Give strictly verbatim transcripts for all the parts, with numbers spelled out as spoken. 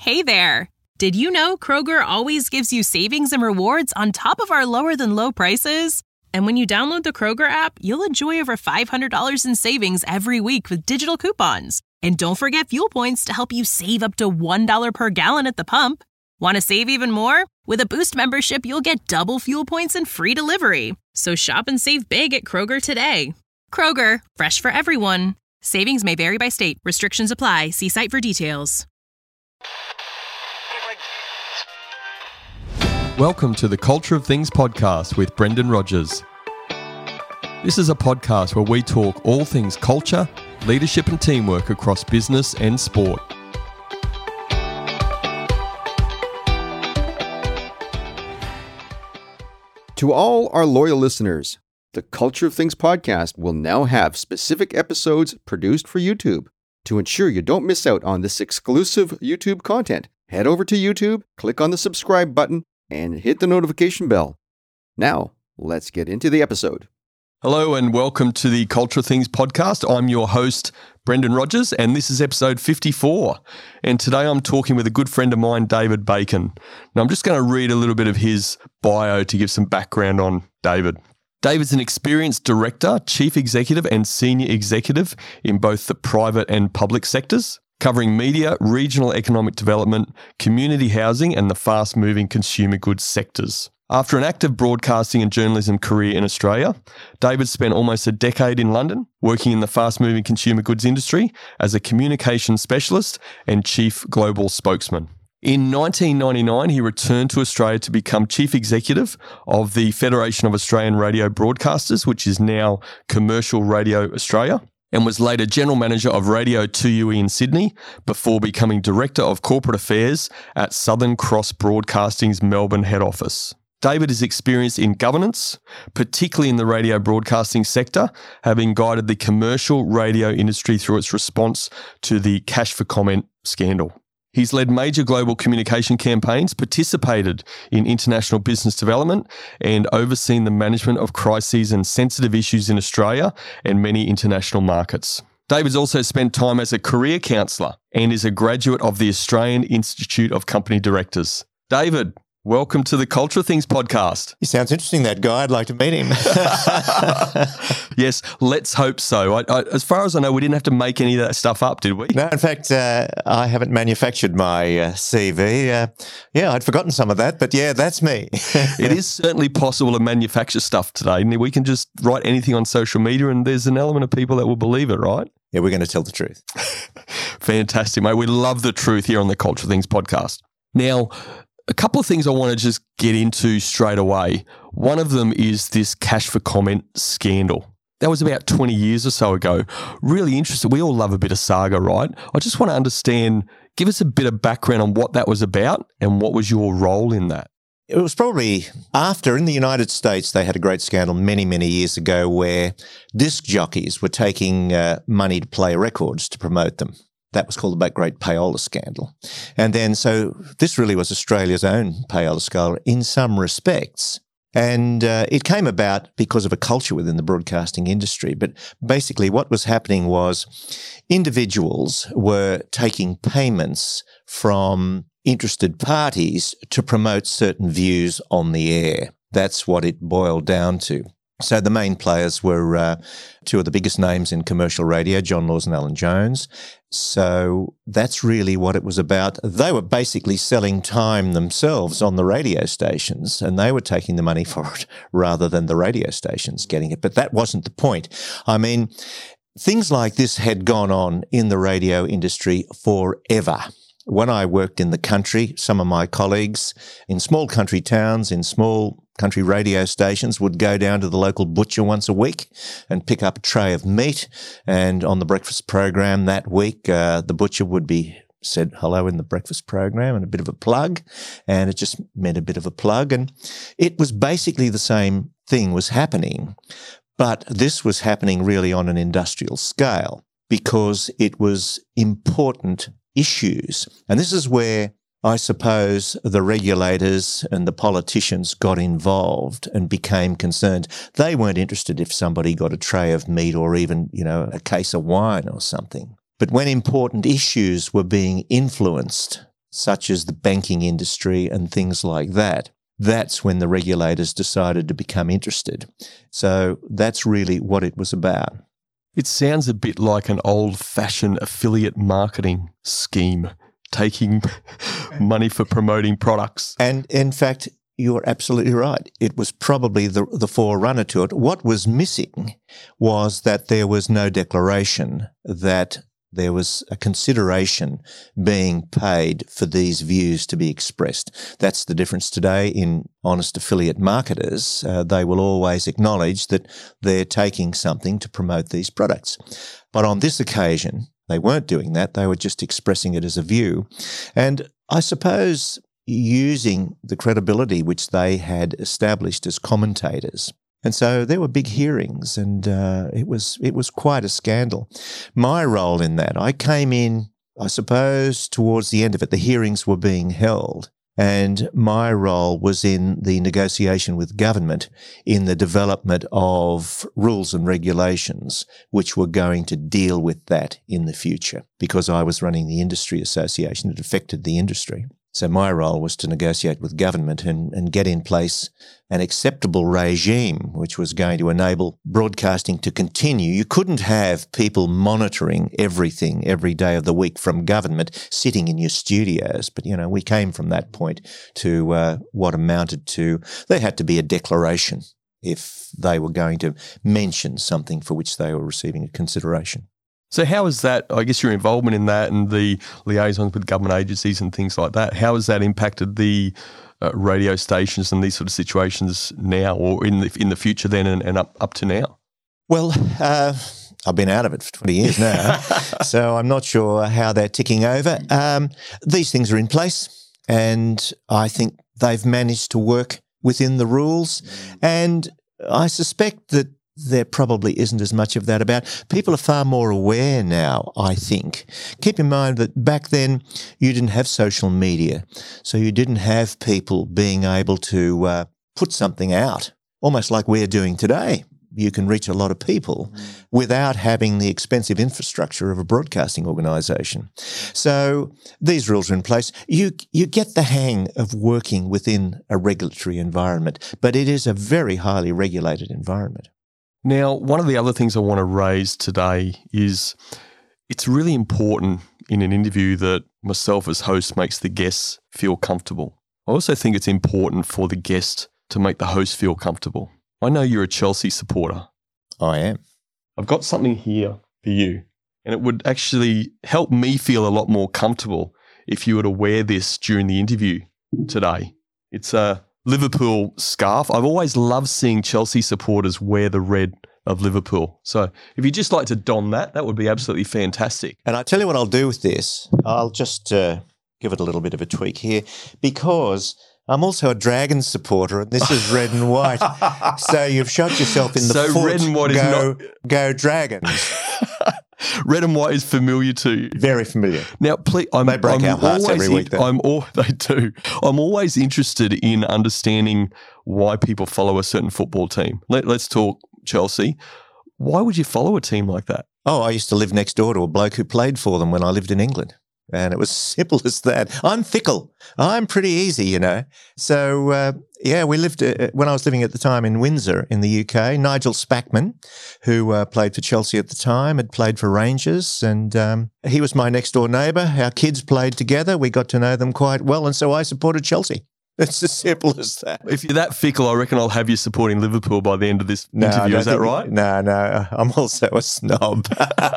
Hey there! Did you know Kroger always gives you savings and rewards on top of our lower-than-low prices? And when you download the Kroger app, you'll enjoy over five hundred dollars in savings every week with digital coupons. And don't forget fuel points to help you save up to one dollar per gallon at the pump. Want to save even more? With a Boost membership, you'll get double fuel points and free delivery. So shop and save big at Kroger today. Kroger, fresh for everyone. Savings may vary by state. Restrictions apply. See site for details. Welcome to the Culture of Things podcast with Brendan Rogers. This is a podcast where we talk all things culture, leadership and teamwork across business and sport. To all our loyal listeners, the Culture of Things podcast will now have specific episodes produced for YouTube. To ensure you don't miss out on this exclusive YouTube content, head over to YouTube, click on the subscribe button, and hit the notification bell. Now, let's get into the episode. Hello and welcome to the Culture of Things podcast. I'm your host, Brendan Rogers, and this is episode fifty-four. And today I'm talking with a good friend of mine, David Bacon. Now I'm just going to read a little bit of his bio to give some background on David. David's an experienced director, chief executive and senior executive in both the private and public sectors, covering media, regional economic development, community housing and the fast-moving consumer goods sectors. After an active broadcasting and journalism career in Australia, David spent almost a decade in London working in the fast-moving consumer goods industry as a communications specialist and chief global spokesman. In nineteen ninety-nine, he returned to Australia to become chief executive of the Federation of Australian Radio Broadcasters, which is now Commercial Radio Australia, and was later general manager of Radio two U E in Sydney before becoming director of corporate affairs at Southern Cross Broadcasting's Melbourne head office. David is experienced in governance, particularly in the radio broadcasting sector, having guided the commercial radio industry through its response to the Cash for Comment scandal. He's led major global communication campaigns, participated in international business development, and overseen the management of crises and sensitive issues in Australia and many international markets. David's also spent time as a career counsellor and is a graduate of the Australian Institute of Company Directors. David, welcome to the Culture of Things podcast. He sounds interesting, that guy. I'd like to meet him. Yes, let's hope so. I, I, as far as I know, we didn't have to make any of that stuff up, did we? No, in fact, uh, I haven't manufactured my uh, C V. Uh, yeah, I'd forgotten some of that, but yeah, that's me. It is certainly possible to manufacture stuff today. And we can just write anything on social media and there's an element of people that will believe it, right? Yeah, we're going to tell the truth. Fantastic, mate. We love the truth here on the Culture of Things podcast. Now, a couple of things I want to just get into straight away. One of them is this Cash for Comment scandal. That was about twenty years or so ago. Really interesting. We all love a bit of saga, right? I just want to understand, give us a bit of background on what that was about and what was your role in that. It was probably after, in the United States, they had a great scandal many, many years ago where disc jockeys were taking uh, money to play records to promote them. That was called the Great Payola Scandal. And then, so this really was Australia's own payola scandal in some respects. And uh, it came about because of a culture within the broadcasting industry. But basically what was happening was individuals were taking payments from interested parties to promote certain views on the air. That's what it boiled down to. So the main players were uh, two of the biggest names in commercial radio, John Laws and Alan Jones. So that's really what it was about. They were basically selling time themselves on the radio stations, and they were taking the money for it rather than the radio stations getting it. But that wasn't the point. I mean, things like this had gone on in the radio industry forever. When I worked in the country, some of my colleagues in small country towns, in small country radio stations, would go down to the local butcher once a week and pick up a tray of meat. And on the breakfast program that week, uh, the butcher would be said hello in the breakfast program and a bit of a plug. And it just meant a bit of a plug. And it was basically the same thing was happening. But this was happening really on an industrial scale because it was important issues. And this is where I suppose the regulators and the politicians got involved and became concerned. They weren't interested if somebody got a tray of meat or even, you know, a case of wine or something. But when important issues were being influenced, such as the banking industry and things like that, that's when the regulators decided to become interested. So that's really what it was about. It sounds a bit like an old-fashioned affiliate marketing scheme, taking money for promoting products. And in fact, you're absolutely right. It was probably the, the forerunner to it. What was missing was that there was no declaration that there was a consideration being paid for these views to be expressed. That's the difference today in honest affiliate marketers. Uh, they will always acknowledge that they're taking something to promote these products. But on this occasion, they weren't doing that. They were just expressing it as a view. And I suppose using the credibility which they had established as commentators. And so there were big hearings, and uh, it was it was quite a scandal. My role in that, I came in, I suppose, towards the end of it. The hearings were being held, and my role was in the negotiation with government in the development of rules and regulations which were going to deal with that in the future, because I was running the industry association that affected the industry. So my role was to negotiate with government and, and get in place an acceptable regime which was going to enable broadcasting to continue. You couldn't have people monitoring everything every day of the week from government sitting in your studios. But, you know, we came from that point to uh, what amounted to there had to be a declaration if they were going to mention something for which they were receiving a consideration. So how is that, I guess your involvement in that and the liaisons with government agencies and things like that, how has that impacted the uh, radio stations and these sort of situations now or in the in the future then and, and up, up to now? Well, uh, I've been out of it for twenty years now, so I'm not sure how they're ticking over. Um, these things are in place, and I think they've managed to work within the rules, and I suspect that there probably isn't as much of that about. People are far more aware now, I think. Keep in mind that back then you didn't have social media, so you didn't have people being able to uh, put something out, almost like we're doing today. You can reach a lot of people without having the expensive infrastructure of a broadcasting organisation. So these rules are in place. You you get the hang of working within a regulatory environment, but it is a very highly regulated environment. Now, one of the other things I want to raise today is it's really important in an interview that myself as host makes the guests feel comfortable. I also think it's important for the guest to make the host feel comfortable. I know you're a Chelsea supporter. I am. I've got something here for you, and it would actually help me feel a lot more comfortable if you were to wear this during the interview today. It's a Liverpool scarf. I've always loved seeing Chelsea supporters wear the red of Liverpool. So if you'd just like to don that, that would be absolutely fantastic. And I tell you what I'll do with this. I'll just uh, give it a little bit of a tweak here, because I'm also a Dragons supporter, and this is red and white. So you've shot yourself in the so foot. So red and white go, is not... Go Dragons. Red and white is familiar to you. Very familiar. Now, please, I'm, they break I'm our hearts always every week. In, I'm all they do. I'm always interested in understanding why people follow a certain football team. Let, let's talk Chelsea. Why would you follow a team like that? Oh, I used to live next door to a bloke who played for them when I lived in England. And it was simple as that. I'm fickle. I'm pretty easy, you know. So, uh, yeah, we lived, uh, when I was living at the time in Windsor in the U K, Nigel Spackman, who uh, played for Chelsea at the time, had played for Rangers, and um, he was my next door neighbour. Our kids played together. We got to know them quite well, and so I supported Chelsea. It's as simple as that. If you're that fickle, I reckon I'll have you supporting Liverpool by the end of this no, interview. Is that right? No, no. I'm also a snob.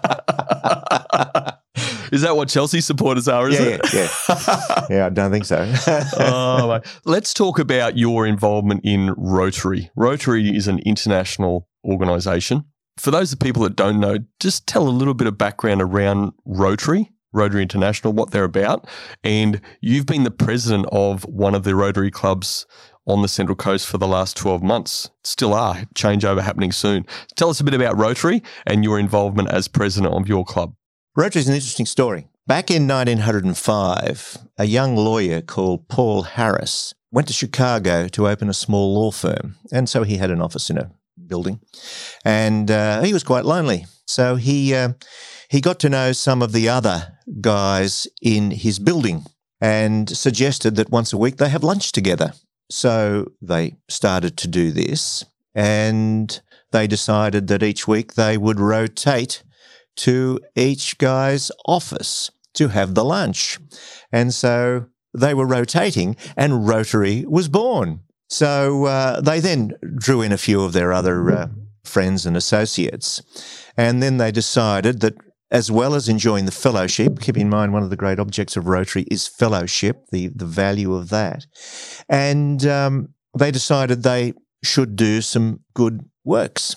Is that what Chelsea supporters are, is yeah, it? Yeah, yeah. Yeah, I don't think so. oh, mate. Let's talk about your involvement in Rotary. Rotary is an international organisation. For those of people that don't know, just tell a little bit of background around Rotary, Rotary International, what they're about. And you've been the president of one of the Rotary clubs on the Central Coast for the last twelve months. Still are. Changeover happening soon. Tell us a bit about Rotary and your involvement as president of your club. Rotary is an interesting story. Back in nineteen oh five, a young lawyer called Paul Harris went to Chicago to open a small law firm. And so he had an office in a building. And uh, he was quite lonely. So he uh, he got to know some of the other guys in his building. and suggested that once a week they have lunch together. So they started to do this, and they decided that each week they would rotate to each guy's office to have the lunch. And so they were rotating, and Rotary was born. So uh, they then drew in a few of their other uh, friends and associates, and then they decided that as well as enjoying the fellowship, keep in mind one of the great objects of Rotary is fellowship, the, the value of that, and um, they decided they should do some good works.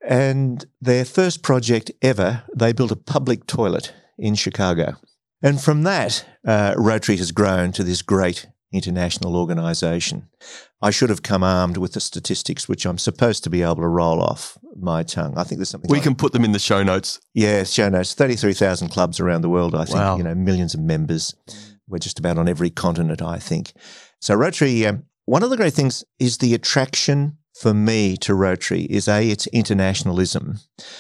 And their first project ever, they built a public toilet in Chicago. And from that, uh, Rotary has grown to this great international organisation. I should have come armed with the statistics, which I'm supposed to be able to roll off my tongue. I think there's something We like, can put them in the show notes. Yeah, show notes. thirty-three thousand clubs around the world, I think. Wow. You know, millions of members. We're just about on every continent, I think. So Rotary, um, one of the great things is the attraction for me to Rotary is A, its internationalism.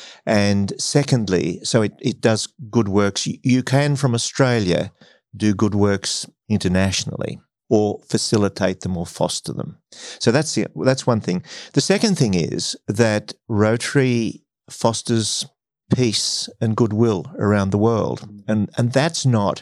And secondly, so it, it does good works. You, you can, from Australia, do good works internationally, or facilitate them or foster them. So that's the, that's one thing. The second thing is that Rotary fosters peace and goodwill around the world. And, and that's not,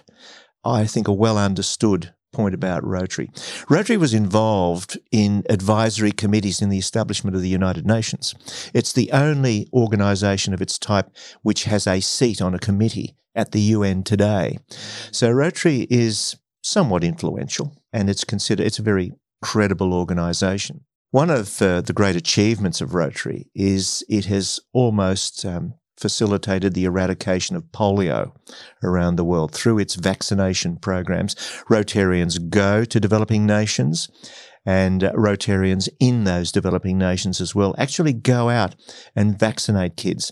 I think, a well understood point about Rotary. Rotary was involved in advisory committees in the establishment of the United Nations. It's the only organisation of its type which has a seat on a committee at the U N today. So Rotary is somewhat influential, and it's considered, it's a very credible organisation. One of uh, the great achievements of Rotary is it has almost um, facilitated the eradication of polio around the world through its vaccination programs. Rotarians go to developing nations, and uh, Rotarians in those developing nations as well actually go out and vaccinate kids.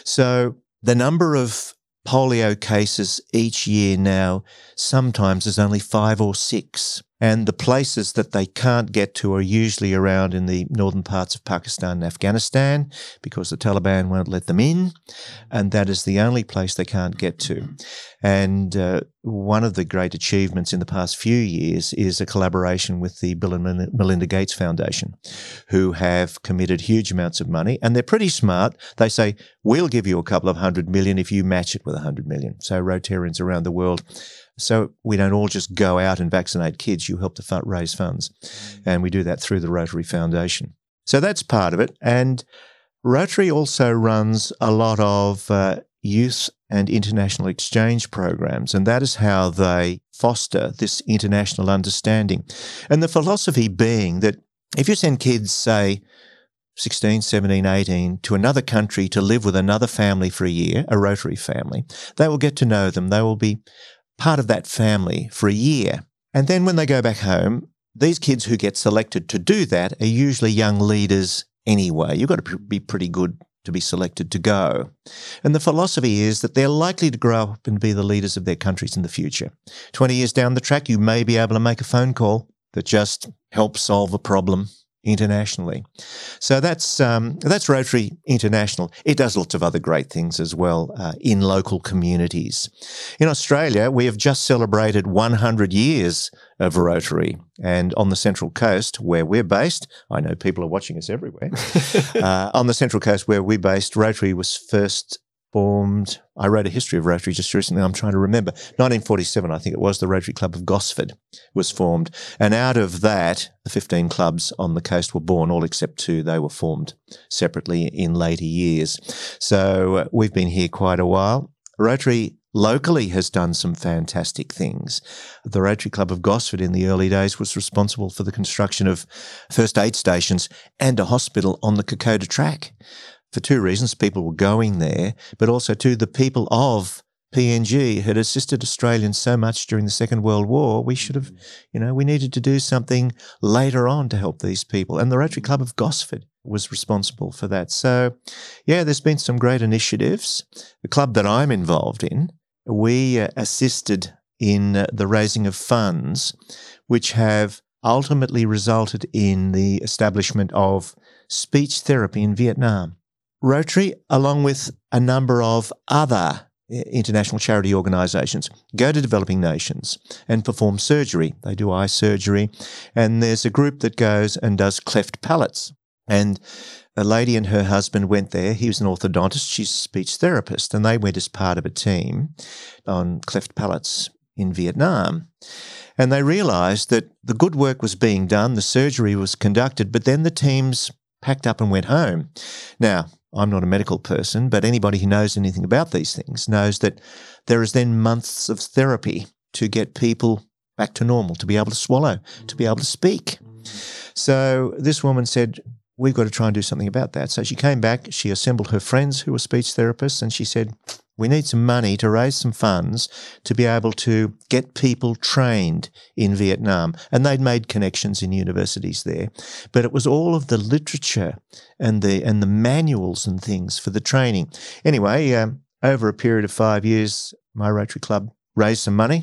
So the number of polio cases each year now sometimes is only five or six. And the places that they can't get to are usually around in the northern parts of Pakistan and Afghanistan, because the Taliban won't let them in. And that is the only place they can't get to. And uh, one of the great achievements in the past few years is a collaboration with the Bill and Melinda Gates Foundation, who have committed huge amounts of money. And they're pretty smart. They say, we'll give you a couple of hundred million if you match it with a hundred million. So Rotarians around the world, so we don't all just go out and vaccinate kids. You help to fund, raise funds. And we do that through the Rotary Foundation. So that's part of it. And Rotary also runs a lot of uh, youth and international exchange programs, and that is how they foster this international understanding. And the philosophy being that if you send kids, say, sixteen, seventeen, eighteen, to another country to live with another family for a year, a Rotary family, they will get to know them. They will be part of that family for a year. And then when they go back home, these kids who get selected to do that are usually young leaders anyway. You've got to be pretty good to be selected to go. And the philosophy is that they're likely to grow up and be the leaders of their countries in the future. twenty years down the track, you may be able to make a phone call that just helps solve a problem internationally. So that's um, that's Rotary International. It does lots of other great things as well uh, in local communities. In Australia, we have just celebrated one hundred years of Rotary. And on the Central Coast, where we're based, I know people are watching us everywhere, uh, on the Central Coast where we're based, Rotary was first formed. I wrote a history of Rotary just recently. I'm trying to remember. nineteen forty-seven, I think it was, the Rotary Club of Gosford was formed. And out of that, the fifteen clubs on the coast were born, all except two. They were formed separately in later years. So uh, we've been here quite a while. Rotary locally has done some fantastic things. The Rotary Club of Gosford in the early days was responsible for the construction of first aid stations and a hospital on the Kokoda track. For two reasons. People were going there, but also two, the people of P N G had assisted Australians so much during the Second World War. We should have, you know, we needed to do something later on to help these people. And the Rotary Club of Gosford was responsible for that. So, yeah, there's been some great initiatives. The club that I'm involved in, we uh, assisted in uh, the raising of funds, which have ultimately resulted in the establishment of speech therapy in Vietnam. Rotary, along with a number of other international charity organisations, go to developing nations and perform surgery. They do eye surgery. And there's a group that goes and does cleft palates. And a lady and her husband went there. He was an orthodontist. She's a speech therapist. And they went as part of a team on cleft palates in Vietnam. And they realised that the good work was being done, the surgery was conducted, but then the teams packed up and went home. Now, I'm not a medical person, but anybody who knows anything about these things knows that there is then months of therapy to get people back to normal, to be able to swallow, to be able to speak. So this woman said, we've got to try and do something about that. So she came back, she assembled her friends who were speech therapists, and she said, we need some money to raise some funds to be able to get people trained in Vietnam. And they'd made connections in universities there. But it was all of the literature and the and the manuals and things for the training. Anyway, um, over a period of five years, my Rotary Club raised some money,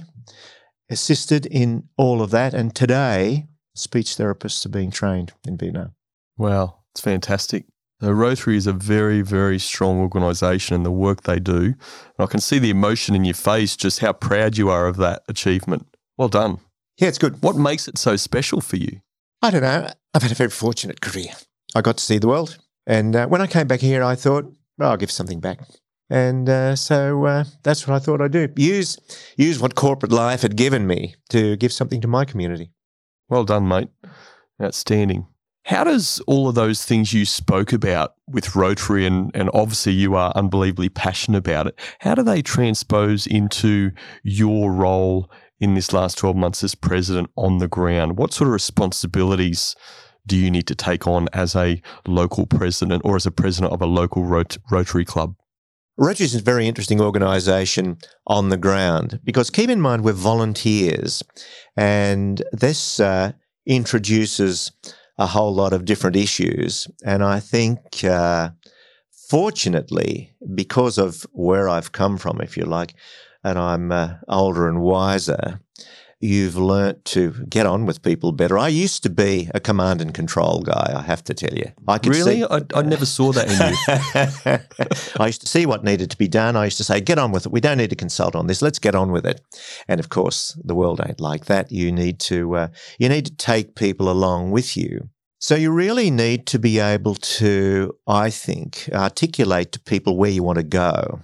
assisted in all of that. And today, speech therapists are being trained in Vietnam. Wow, it's fantastic. The Rotary is a very, very strong organisation and the work they do. And I can see the emotion in your face, just how proud you are of that achievement. Well done. Yeah, it's good. What makes it so special for you? I don't know. I've had a very fortunate career. I got to see the world. And uh, when I came back here, I thought, well, I'll give something back. And uh, so uh, that's what I thought I'd do. Use, use what corporate life had given me to give something to my community. Well done, mate. Outstanding. How does all of those things you spoke about with Rotary, and, and obviously you are unbelievably passionate about it, how do they transpose into your role in this last twelve months as president on the ground? What sort of responsibilities do you need to take on as a local president or as a president of a local rot- Rotary club? Rotary is a very interesting organisation on the ground because keep in mind we're volunteers, and this uh, introduces a whole lot of different issues. And I think, uh, fortunately, because of where I've come from, if you like, and I'm uh, older and wiser, you've learnt to get on with people better. I used to be a command and control guy, I have to tell you. I could really? See, I, I never saw that in you. I used to see what needed to be done. I used to say, get on with it. We don't need to consult on this. Let's get on with it. And of course, the world ain't like that. You need to, uh, you need to take people along with you. So you really need to be able to, I think, articulate to people where you want to go.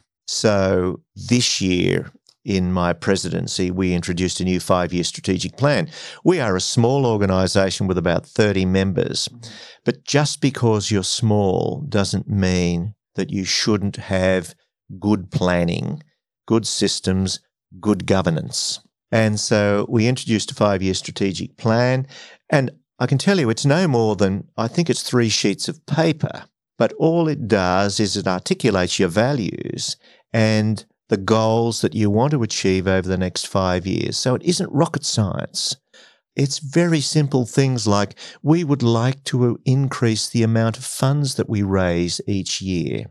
So this year, in my presidency, we introduced a new five-year strategic plan. We are a small organisation with about thirty members, but just because you're small doesn't mean that you shouldn't have good planning, good systems, good governance. And so we introduced a five-year strategic plan, and I can tell you it's no more than, I think it's three sheets of paper, but all it does is it articulates your values and the goals that you want to achieve over the next five years. So it isn't rocket science. It's very simple things like we would like to increase the amount of funds that we raise each year.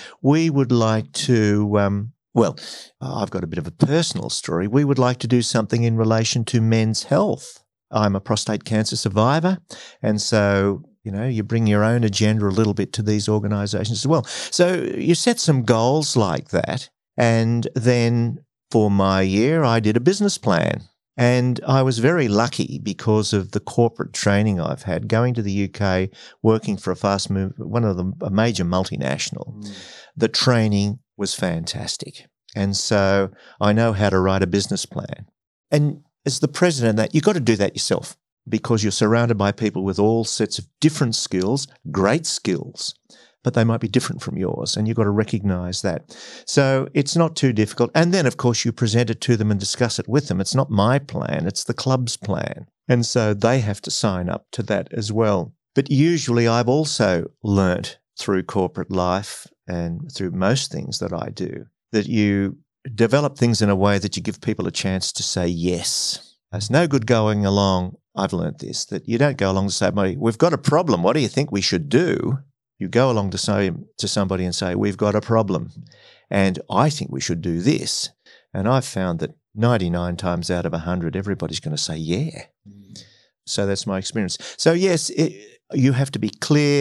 We would like to, um, well, I've got a bit of a personal story. We would like to do something in relation to men's health. I'm a prostate cancer survivor, and so you know, you bring your own agenda a little bit to these organisations as well. So you set some goals like that. And then for my year, I did a business plan. And I was very lucky because of the corporate training I've had, going to the U K, working for a fast move, one of the a major multinational. Mm. The training was fantastic. And so I know how to write a business plan. And as the president of that, you've got to do that yourself because you're surrounded by people with all sorts of different skills, great skills, but they might be different from yours, and you've got to recognise that. So it's not too difficult. And then, of course, you present it to them and discuss it with them. It's not my plan, it's the club's plan. And so they have to sign up to that as well. But usually I've also learnt through corporate life and through most things that I do that you develop things in a way that you give people a chance to say yes. There's no good going along, I've learnt this, that you don't go along to say, we've got a problem, what do you think we should do? You go along to say to somebody and say, we've got a problem and I think we should do this. And I've found that ninety-nine times out of one hundred, everybody's going to say, yeah. Mm. So that's my experience. So yes, it, you have to be clear,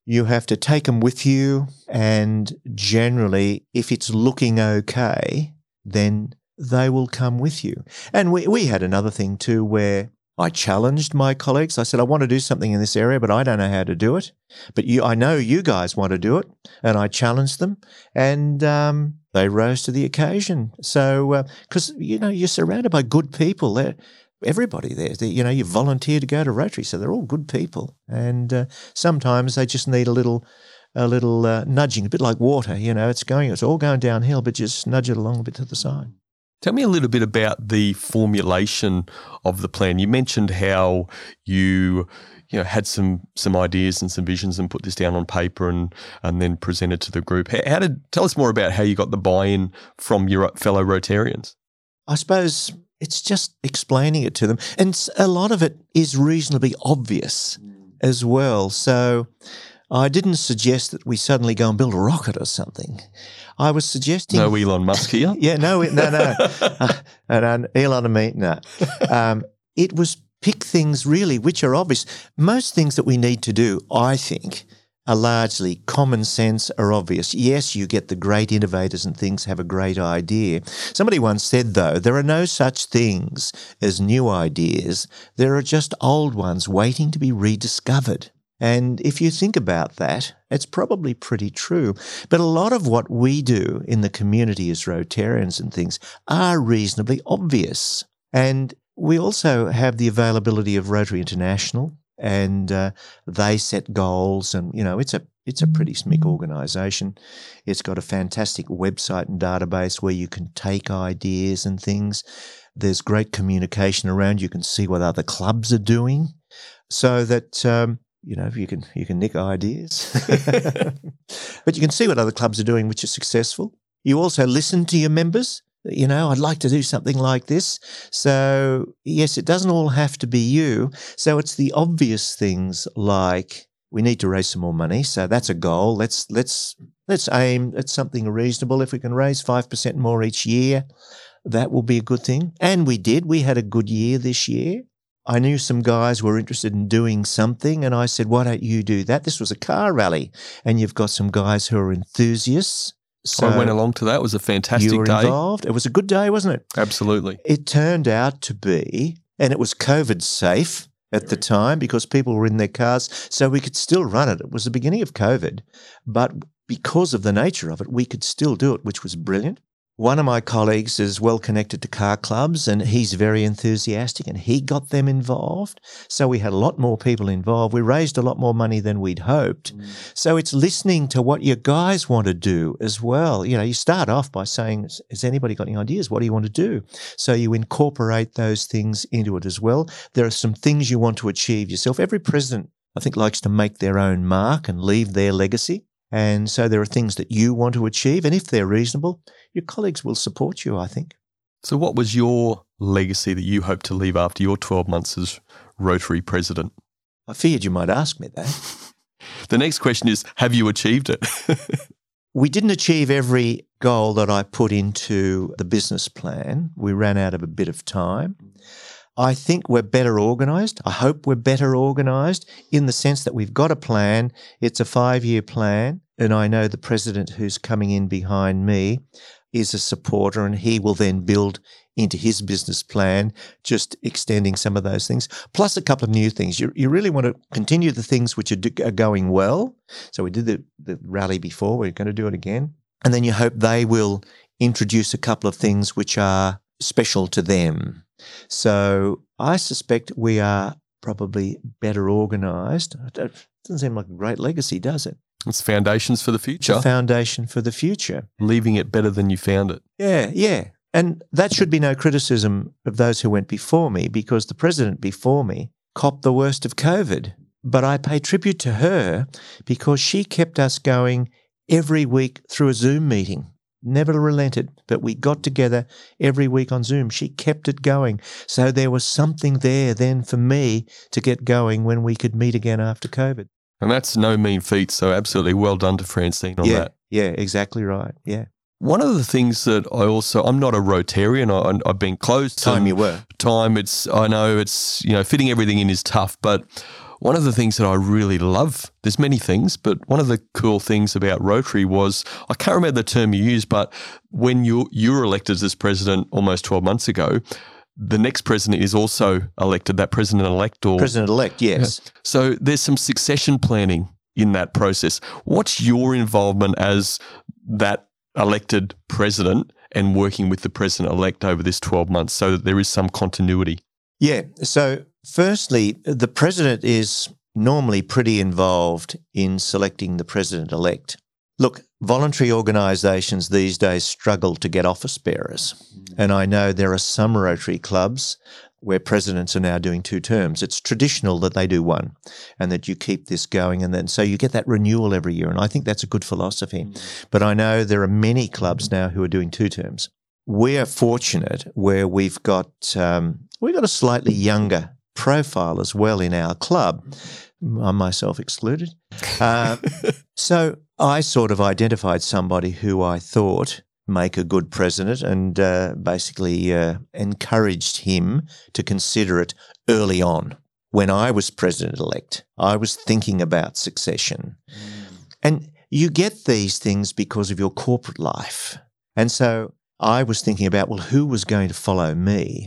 You have to take them with you, and generally, if it's looking okay, then they will come with you. And we, we had another thing too where I challenged my colleagues. I said, I want to do something in this area, but I don't know how to do it. But you, I know you guys want to do it. And I challenged them, and um, they rose to the occasion. So, because, uh, you know, you're surrounded by good people. They're, everybody there, they, you know, you volunteer to go to Rotary. So they're all good people. And uh, sometimes they just need a little a little uh, nudging, a bit like water. You know, it's going, it's all going downhill, but just nudge it along a bit to the side. Tell me a little bit about the formulation of the plan. You mentioned how you, you know, had some some ideas and some visions and put this down on paper and and then presented to the group. How, how did tell us more about how you got the buy-in from your fellow Rotarians? I suppose it's just explaining it to them, and a lot of it is reasonably obvious as well. So I didn't suggest that we suddenly go and build a rocket or something. I was suggesting... No Elon Musk here? yeah, no, no, no. uh, no Elon and me, no. Um, it was pick things really which are obvious. Most things that we need to do, I think, are largely common sense, are obvious. Yes, you get the great innovators and things have a great idea. Somebody once said, though, there are no such things as new ideas. There are just old ones waiting to be rediscovered. And if you think about that, it's probably pretty true. But a lot of what we do in the community as Rotarians and things are reasonably obvious. And we also have the availability of Rotary International, and uh, they set goals. And, you know, it's a it's a pretty smick organisation. It's got a fantastic website and database where you can take ideas and things. There's great communication around. You can see what other clubs are doing so that... Um, You know, you can you can nick ideas, but you can see what other clubs are doing which are successful. You also listen to your members. You know, I'd like to do something like this. So, yes, it doesn't all have to be you. So it's the obvious things like we need to raise some more money. So that's a goal. Let's let's let's aim at something reasonable. If we can raise five percent more each year, that will be a good thing. And we did. We had a good year this year. I knew some guys were interested in doing something, and I said, why don't you do that? This was a car rally, and you've got some guys who are enthusiasts. So I went along to that. It was a fantastic you were day. Involved. It was a good day, wasn't it? Absolutely. It turned out to be, and it was COVID safe at the time because people were in their cars, so we could still run it. It was the beginning of COVID, but because of the nature of it, we could still do it, which was brilliant. One of my colleagues is well connected to car clubs, and he's very enthusiastic, and he got them involved. So we had a lot more people involved. We raised a lot more money than we'd hoped. Mm. So it's listening to what your guys want to do as well. You know, you start off by saying, has anybody got any ideas? What do you want to do? So you incorporate those things into it as well. There are some things you want to achieve yourself. Every president, I think, likes to make their own mark and leave their legacy. And so there are things that you want to achieve, and if they're reasonable, your colleagues will support you, I think. So what was your legacy that you hope to leave after your twelve months as Rotary president? I feared you might ask me that. The next question is, have you achieved it? We didn't achieve every goal that I put into the business plan. We ran out of a bit of time. I think we're better organised. I hope we're better organised in the sense that we've got a plan. It's a five-year plan, and I know the president who's coming in behind me is a supporter, and he will then build into his business plan, just extending some of those things, plus a couple of new things. You, you really want to continue the things which are, do, are going well. So we did the, the rally before. We're going to do it again. And then you hope they will introduce a couple of things which are special to them. So I suspect we are probably better organised. It doesn't seem like a great legacy, does it? It's foundations for the future. It's a foundation for the future. Leaving it better than you found it. Yeah, yeah. And that should be no criticism of those who went before me, because the president before me copped the worst of COVID. But I pay tribute to her because she kept us going every week through a Zoom meeting. Never relented, but we got together every week on Zoom. She kept it going. So there was something there then for me to get going when we could meet again after COVID. And that's no mean feat, so absolutely well done to Francine on yeah, that. Yeah, exactly right, yeah. One of the things that I also, I'm not a Rotarian, I, I've been close to time you were. Time, it's, I know it's, you know, fitting everything in is tough, but One of the things that I really love, there's many things, but one of the cool things about Rotary was, I can't remember the term you used, but when you, you were elected as president almost twelve months ago, the next president is also elected, that president-elect or... President-elect, yes. Yeah. So there's some succession planning in that process. What's your involvement as that elected president and working with the president-elect over this twelve months so that there is some continuity? Yeah. So firstly, the president is normally pretty involved in selecting the president-elect. Look, voluntary organisations these days struggle to get office bearers. And I know there are some Rotary clubs where presidents are now doing two terms. It's traditional that they do one and that you keep this going, and then so you get that renewal every year. And I think that's a good philosophy. Mm. But I know there are many clubs now who are doing two terms. We are fortunate where we've got um, we've got a slightly younger profile as well in our club, I myself excluded. Uh, so I sort of identified somebody who I thought make a good president, and uh, basically uh, encouraged him to consider it early on. When I was president-elect, I was thinking about succession. Mm. And you get these things because of your corporate life. And so I was thinking about, well, who was going to follow me?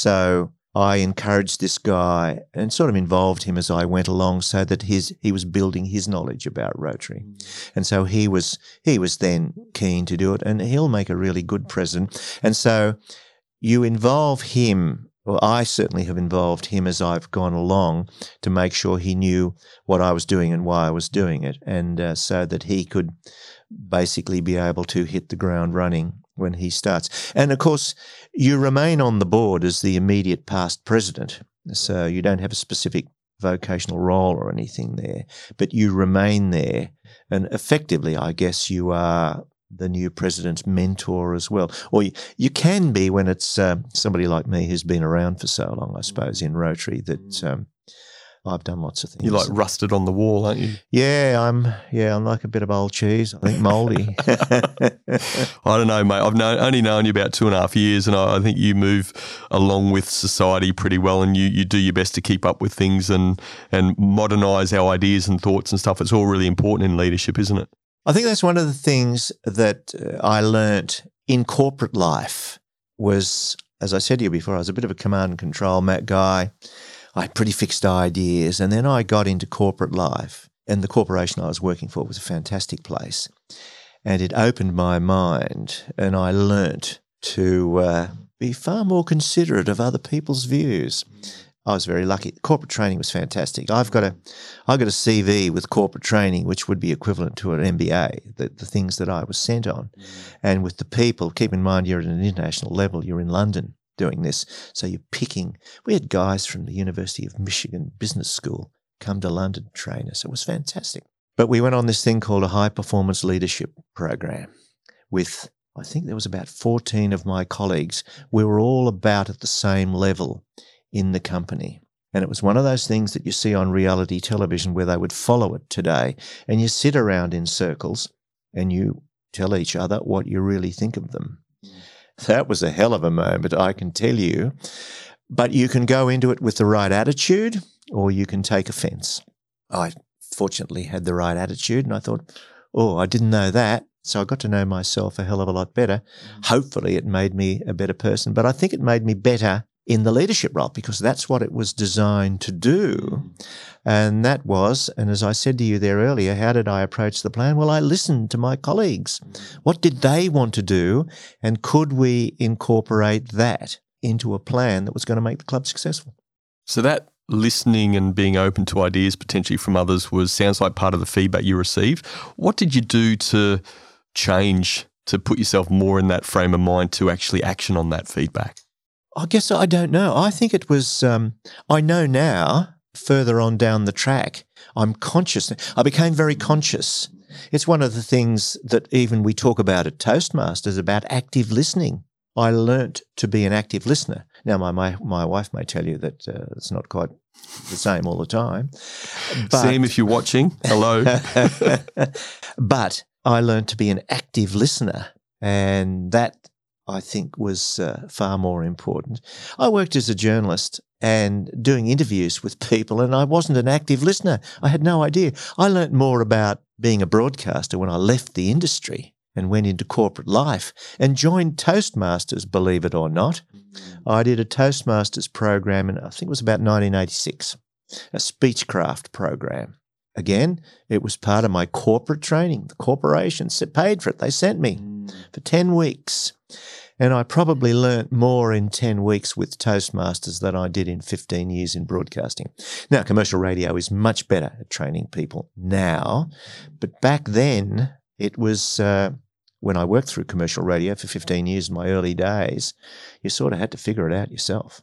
So I encouraged this guy and sort of involved him as I went along so that his he was building his knowledge about Rotary. Mm. And so he was he was then keen to do it, and he'll make a really good president. And so you involve him, well, I certainly have involved him as I've gone along to make sure he knew what I was doing and why I was doing it, and uh, so that he could basically be able to hit the ground running when he starts. And, of course, you remain on the board as the immediate past president, so you don't have a specific vocational role or anything there, but you remain there. And effectively, I guess you are the new president's mentor as well. Or you, you can be when it's uh, somebody like me who's been around for so long, I suppose, in Rotary, that um, I've done lots of things. You're like rusted on the wall, aren't you? Yeah, I'm Yeah, I'm like a bit of old cheese. I think mouldy. I don't know, mate. I've known, only known you about two and a half years, and I, I think you move along with society pretty well, and you, you do your best to keep up with things and, and modernise our ideas and thoughts and stuff. It's all really important in leadership, isn't it? I think that's one of the things that uh, I learnt in corporate life was, as I said to you before, I was a bit of a command and control Matt guy. I had pretty fixed ideas, and then I got into corporate life, and the corporation I was working for was a fantastic place, and it opened my mind, and I learnt to uh, be far more considerate of other people's views. I was very lucky. Corporate training was fantastic. I've got a, I've got a C V with corporate training, which would be equivalent to an M B A, the, the things that I was sent on. Mm. And with the people, keep in mind you're at an international level, you're in London doing this, so you're picking. We had guys from the University of Michigan Business School come to London to train us. It was fantastic. But we went on this thing called a high-performance leadership program with, I think there was about fourteen of my colleagues. We were all about at the same level in the company. And it was one of those things that you see on reality television where they would follow it today, and you sit around in circles and you tell each other what you really think of them. That was a hell of a moment, I can tell you. But you can go into it with the right attitude, or you can take offence. I fortunately had the right attitude, and I thought, oh, I didn't know that. So I got to know myself a hell of a lot better. Mm. Hopefully it made me a better person, but I think it made me better in the leadership role, because that's what it was designed to do. And that was, and as I said to you there earlier, how did I approach the plan? Well, I listened to my colleagues. What did they want to do? And could we incorporate that into a plan that was going to make the club successful? So that listening and being open to ideas potentially from others was, sounds like part of the feedback you received. What did you do to change, to put yourself more in that frame of mind to actually action on that feedback? I guess I don't know. I think it was, um, I know now, further on down the track, I'm conscious. I became very conscious. It's one of the things that even we talk about at Toastmasters, about active listening. I learnt to be an active listener. Now, my my, my wife may tell you that uh, it's not quite the same all the time. But, Sam, if you're watching, hello. But I learnt to be an active listener, and that, I think, was uh, far more important. I worked as a journalist and doing interviews with people, and I wasn't an active listener. I had no idea. I learnt more about being a broadcaster when I left the industry and went into corporate life and joined Toastmasters, believe it or not. Mm-hmm. I did a Toastmasters program, and I think it was about nineteen eighty-six, a speechcraft program. Again, it was part of my corporate training. The corporations paid for it. They sent me mm. for ten weeks. And I probably learnt more in ten weeks with Toastmasters than I did in fifteen years in broadcasting. Now, commercial radio is much better at training people now, but back then it was, uh, when I worked through commercial radio for fifteen years in my early days, you sort of had to figure it out yourself.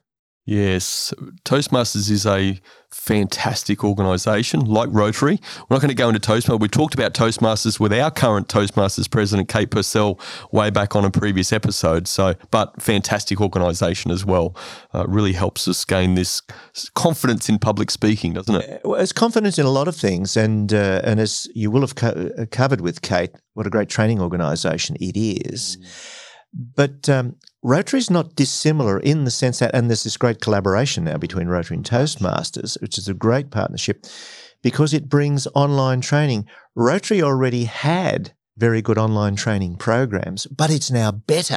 Yes, Toastmasters is a fantastic organisation, like Rotary. We're not going to go into Toastmasters. We talked about Toastmasters with our current Toastmasters president, Kate Purcell, way back on a previous episode. So, but fantastic organisation as well. Uh, really helps us gain this confidence in public speaking, doesn't it? Well, it's confidence in a lot of things, and uh, and as you will have co- covered with Kate, what a great training organisation it is. Mm. But um, Rotary is not dissimilar in the sense that, and there's this great collaboration now between Rotary and Toastmasters, which is a great partnership because it brings online training. Rotary already had very good online training programs, but it's now better.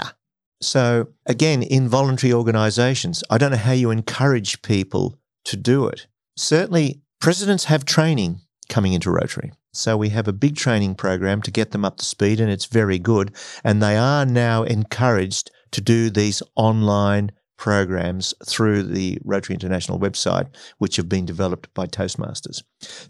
So again, in voluntary organisations, I don't know how you encourage people to do it. Certainly, presidents have training coming into Rotary. So we have a big training program to get them up to speed, and it's very good. And they are now encouraged to do these online programs through the Rotary International website, which have been developed by Toastmasters.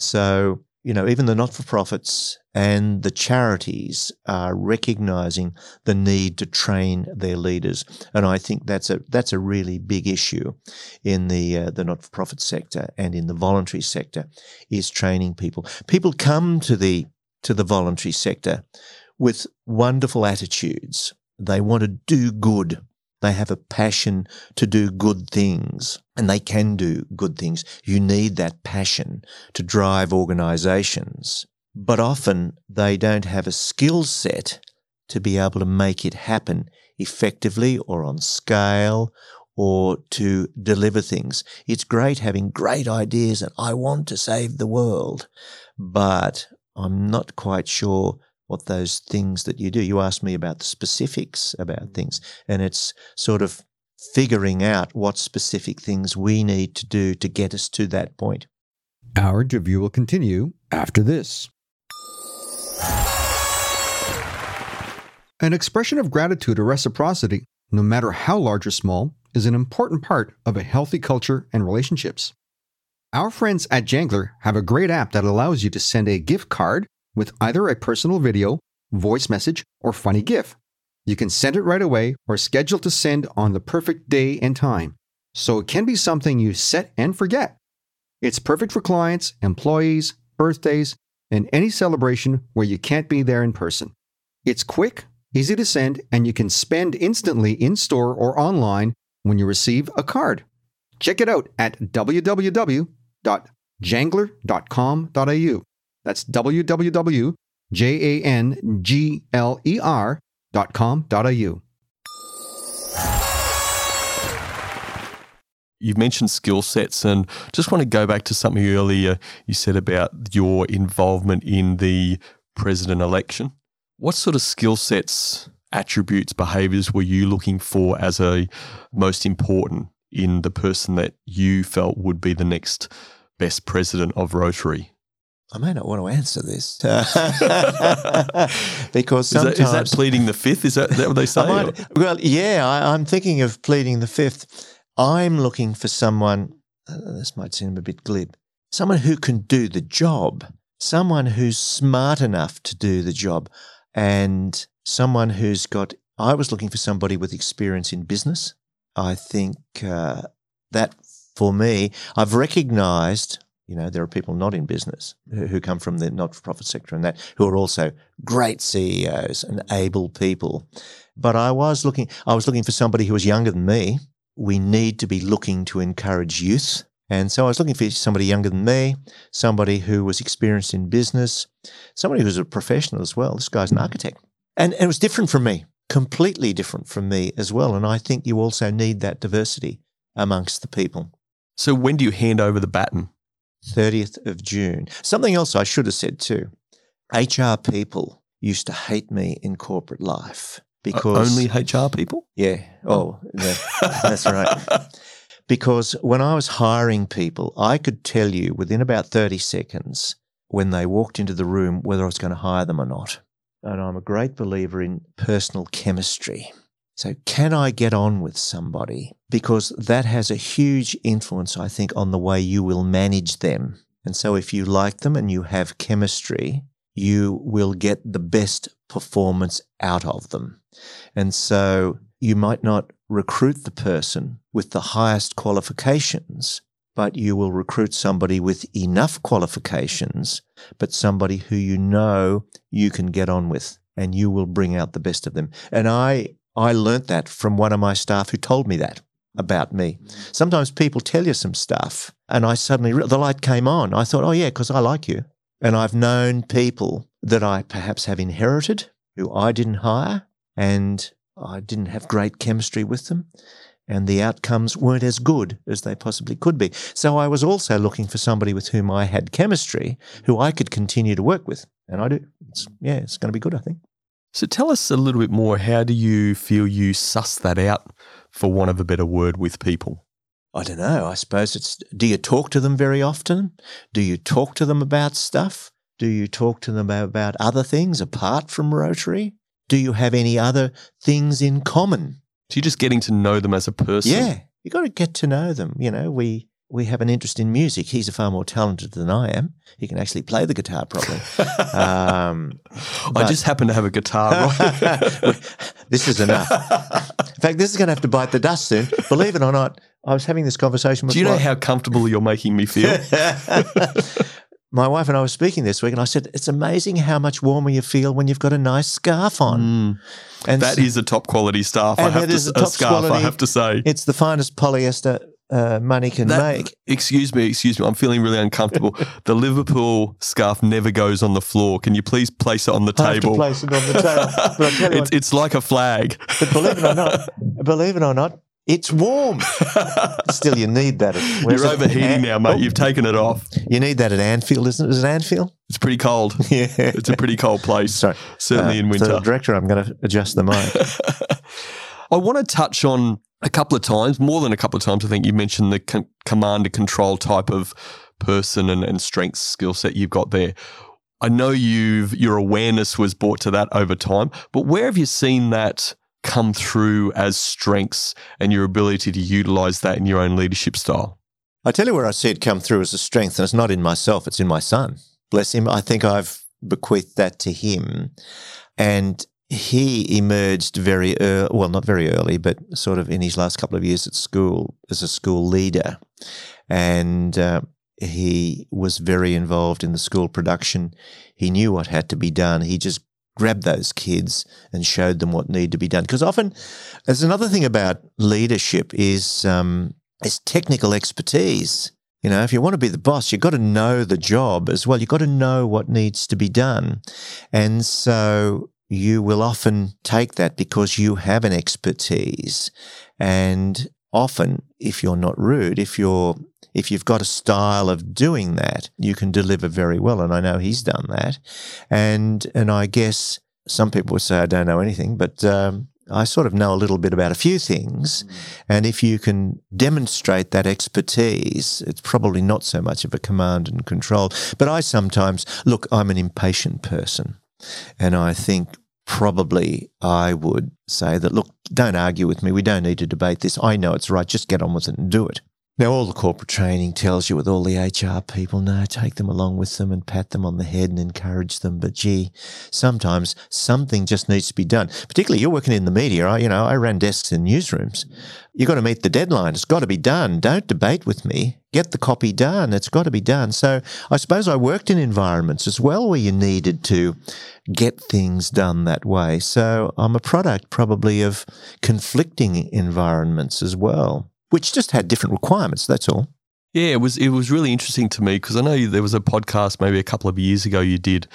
So, you know, even the not-for-profits and the charities are recognising the need to train their leaders, and I think that's a that's a really big issue in the uh, the not-for-profit sector and in the voluntary sector, is training people. People come to the to the voluntary sector with wonderful attitudes. They want to do good. They have a passion to do good things, and they can do good things. You need that passion to drive organisations, but often they don't have a skill set to be able to make it happen effectively or on scale or to deliver things. It's great having great ideas and I want to save the world, but I'm not quite sure what those things that you do. You asked me about the specifics about things, and it's sort of figuring out what specific things we need to do to get us to that point. Our interview will continue after this. An expression of gratitude or reciprocity, no matter how large or small, is an important part of a healthy culture and relationships. Our friends at Jangler have a great app that allows you to send a gift card with either a personal video, voice message, or funny GIF. You can send it right away or schedule to send on the perfect day and time, so it can be something you set and forget. It's perfect for clients, employees, birthdays, and any celebration where you can't be there in person. It's quick, easy to send, and you can spend instantly in-store or online when you receive a card. Check it out at w w w dot jangler dot com dot a u. That's w w w dot jangler dot com dot a u. You've mentioned skill sets, and just want to go back to something earlier you said about your involvement in the president election. What sort of skill sets, attributes, behaviours were you looking for as a most important in the person that you felt would be the next best president of Rotary? I may not want to answer this because sometimes... Is that, is that pleading the fifth? Is that, that what they say? Might, well, yeah, I, I'm thinking of pleading the fifth. I'm looking for someone, uh, this might seem a bit glib, someone who can do the job, someone who's smart enough to do the job, and someone who's got... I was looking for somebody with experience in business. I think uh, that, for me, I've recognised... You know, there are people not in business who come from the not-for-profit sector and that, who are also great C E Os and able people. But I was looking, I was looking for somebody who was younger than me. We need to be looking to encourage youth. And so I was looking for somebody younger than me, somebody who was experienced in business, somebody who was a professional as well. This guy's an architect. And, and it was different from me, completely different from me as well. And I think you also need that diversity amongst the people. So when do you hand over the baton? thirtieth of June. Something else I should have said too. H R people used to hate me in corporate life because... Uh, only H R people? Yeah. Oh, yeah, that's right. Because when I was hiring people, I could tell you within about thirty seconds when they walked into the room whether I was going to hire them or not. And I'm a great believer in personal chemistry. So can I get on with somebody? Because that has a huge influence, I think, on the way you will manage them. And so if you like them and you have chemistry, you will get the best performance out of them. And so you might not recruit the person with the highest qualifications, but you will recruit somebody with enough qualifications, but somebody who you know you can get on with, and you will bring out the best of them. And I I learnt that from one of my staff who told me that about me. Sometimes people tell you some stuff, and I suddenly, the light came on. I thought, oh yeah, because I like you. And I've known people that I perhaps have inherited who I didn't hire, and I didn't have great chemistry with them, and the outcomes weren't as good as they possibly could be. So I was also looking for somebody with whom I had chemistry, who I could continue to work with, and I do. It's, yeah, it's going to be good, I think. So tell us a little bit more. How do you feel you suss that out, for want of a better word, with people? I don't know. I suppose it's, do you talk to them very often? Do you talk to them about stuff? Do you talk to them about other things apart from Rotary? Do you have any other things in common? So you're just getting to know them as a person? Yeah, you got to get to know them. You know, we we have an interest in music. He's far more talented than I am. He can actually play the guitar properly. um, I just happen to have a guitar. Right? This is enough. In fact, this is going to have to bite the dust soon. Believe it or not, I was having this conversation with Do you know my... how comfortable you're making me feel? My wife and I were speaking this week, and I said, it's amazing how much warmer you feel when you've got a nice scarf on. Mm. And that so, is a top quality scarf, I have to, a, a scarf quality, I have to say. It's the finest polyester uh, money can that, make. Excuse me, excuse me. I'm feeling really uncomfortable. The Liverpool scarf never goes on the floor. Can you please place it on the I table? I have to place it on the table. But I tell you it's, what, it's like a flag. But believe it or not, believe it or not, it's warm. Still, you need that. At, You're overheating An- now, mate. Oh, You've taken it off. You need that at Anfield, isn't it? Is it Anfield? It's pretty cold. Yeah. It's a pretty cold place. Sorry. Certainly uh, in winter. So, Director, I'm going to adjust the mic. I want to touch on a couple of times, more than a couple of times, I think you mentioned the con- command and control type of person and, and strengths skill set you've got there. I know you've your awareness was brought to that over time, but where have you seen that come through as strengths and your ability to utilize that in your own leadership style? I tell you where I see it come through as a strength, and it's not in myself, it's in my son. Bless him. I think I've bequeathed that to him. And he emerged very early, well, not very early, but sort of in his last couple of years at school as a school leader. And uh, he was very involved in the school production. He knew what had to be done. He just grabbed those kids and showed them what needed to be done. Because often, there's another thing about leadership is um, is technical expertise. You know, if you want to be the boss, you've got to know the job as well. You've got to know what needs to be done. And so you will often take that because you have an expertise. And often, if you're not rude, if you're if you've got a style of doing that, you can deliver very well. And I know he's done that. And and I guess some people would say I don't know anything, but um, I sort of know a little bit about a few things. Mm. And if you can demonstrate that expertise, it's probably not so much of a command and control. But I sometimes, look, I'm an impatient person. And I think probably I would say that, look, don't argue with me. We don't need to debate this. I know it's right. Just get on with it and do it. Now, all the corporate training tells you with all the H R people, no, take them along with them and pat them on the head and encourage them. But gee, sometimes something just needs to be done. Particularly you're working in the media. I, you know, I ran desks in newsrooms. You've got to meet the deadline. It's got to be done. Don't debate with me. Get the copy done. It's got to be done. So I suppose I worked in environments as well where you needed to get things done that way. So I'm a product probably of conflicting environments as well, which just had different requirements, that's all. Yeah, it was it was really interesting to me because I know there was a podcast maybe a couple of years ago you did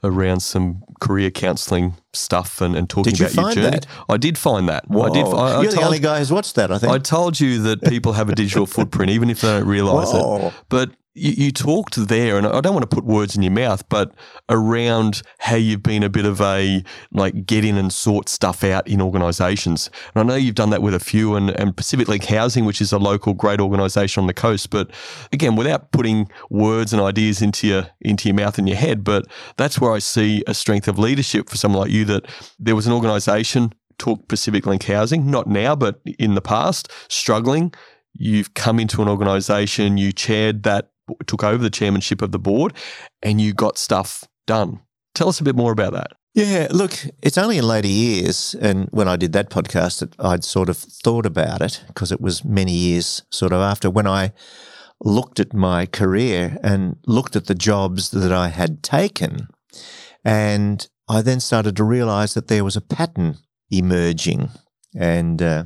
around some career counselling stuff and, and talking Did you about your find journey. that? I did find that. Whoa. I did. I, You're I the only guy who's watched that, I think. I told you that people have a digital footprint, even if they don't realise Whoa. it. But you, you talked there, and I don't want to put words in your mouth, but around how you've been a bit of a, like, get in and sort stuff out in organisations. And I know you've done that with a few, and, and Pacific Link Housing, which is a local great organisation on the coast. But again, without putting words and ideas into your, into your mouth and your head, but that's where I see a strength of leadership for someone like you, that there was an organisation, talk Pacific Link Housing, not now, but in the past, struggling. You've come into an organisation, you chaired that, took over the chairmanship of the board, and you got stuff done. Tell us a bit more about that. Yeah, look, it's only in later years, and when I did that podcast, that I'd sort of thought about it, because it was many years sort of after, when I looked at my career and looked at the jobs that I had taken, and I then started to realise that there was a pattern emerging. And uh,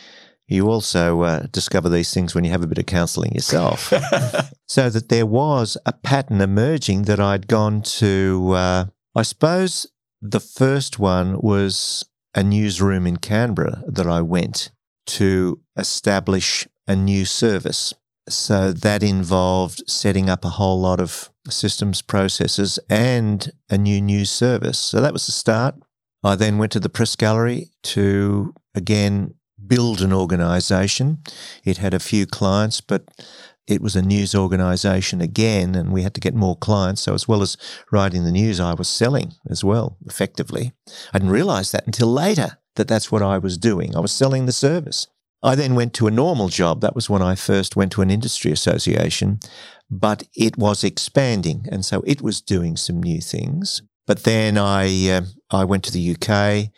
you also uh, discover these things when you have a bit of counselling yourself. So that there was a pattern emerging that I'd gone to, uh, I suppose the first one was a newsroom in Canberra that I went to establish a new service. So that involved setting up a whole lot of systems, processes, and a new news service. So that was the start. I then went to the Press Gallery to, again, build an organisation. It had a few clients, but it was a news organisation again, and we had to get more clients. So as well as writing the news, I was selling as well, effectively. I didn't realise that until later, that that's what I was doing. I was selling the service. I then went to a normal job. That was when I first went to an industry association, but it was expanding, and so it was doing some new things. But then I uh, I went to the U K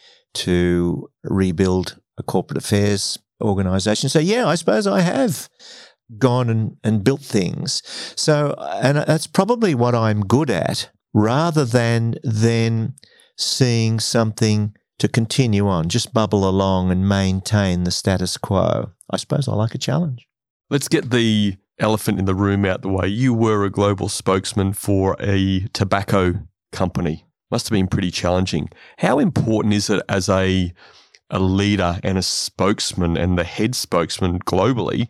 to rebuild a corporate affairs organisation. So yeah, I suppose I have gone and, and built things. So, and that's probably what I'm good at, rather than then seeing something to continue on, just bubble along and maintain the status quo. I suppose I like a challenge. Let's get the elephant in the room out the way. You were a global spokesman for a tobacco company. Must have been pretty challenging. How important is it as a a leader and a spokesman and the head spokesman globally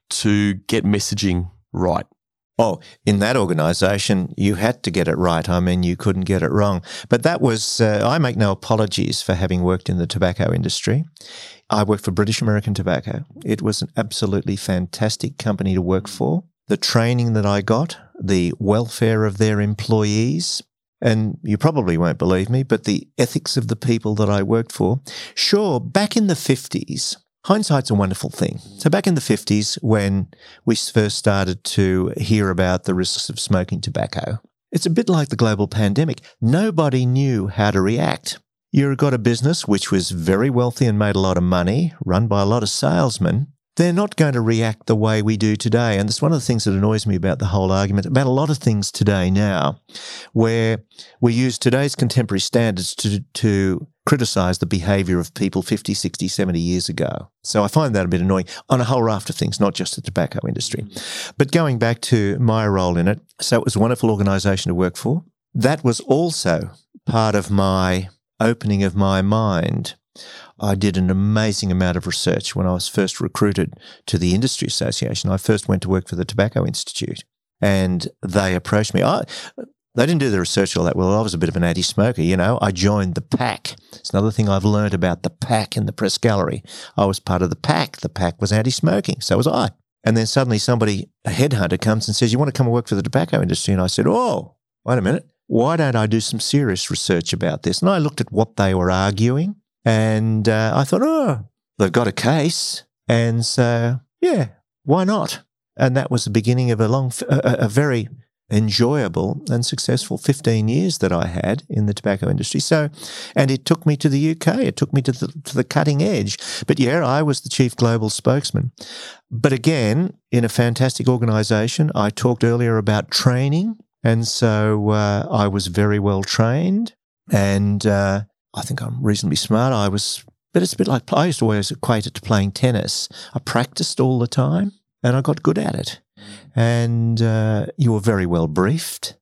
to get messaging right? Oh, in that organisation, you had to get it right. I mean, you couldn't get it wrong. But that was, uh, I make no apologies for having worked in the tobacco industry. I worked for British American Tobacco. It was an absolutely fantastic company to work for. The training that I got, the welfare of their employees, and you probably won't believe me, but the ethics of the people that I worked for. Sure, back in the fifties, hindsight's a wonderful thing. So back in the fifties, when we first started to hear about the risks of smoking tobacco, it's a bit like the global pandemic. Nobody knew how to react. You've got a business which was very wealthy and made a lot of money, run by a lot of salesmen. They're not going to react the way we do today. And that's one of the things that annoys me about the whole argument, about a lot of things today now, where we use today's contemporary standards to, to criticise the behaviour of people fifty, sixty, seventy years ago. So I find that a bit annoying on a whole raft of things, not just the tobacco industry. But going back to my role in it, so it was a wonderful organisation to work for. That was also part of my opening of my mind. I did an amazing amount of research when I was first recruited to the Industry Association. I first went to work for the Tobacco Institute, and they approached me. I, they didn't do the research all that well. I was a bit of an anti-smoker, you know. I joined the PAC. It's another thing I've learned about the PAC in the Press Gallery. I was part of the PAC. The PAC was anti-smoking. So was I. And then suddenly somebody, a headhunter, comes and says, you want to come and work for the tobacco industry? And I said, oh, wait a minute. Why don't I do some serious research about this? And I looked at what they were arguing. And uh, I thought, oh, they've got a case. And so, yeah, why not? And that was the beginning of a long, a, a very enjoyable and successful fifteen years that I had in the tobacco industry. So, and it took me to the U K. It took me to the, to the cutting edge. But yeah, I was the chief global spokesman. But again, in a fantastic organisation, I talked earlier about training. And so uh, I was very well trained. And uh, I think I'm reasonably smart. I was, but it's a bit like, I used to always equate it to playing tennis. I practiced all the time and I got good at it. And uh, you were very well briefed.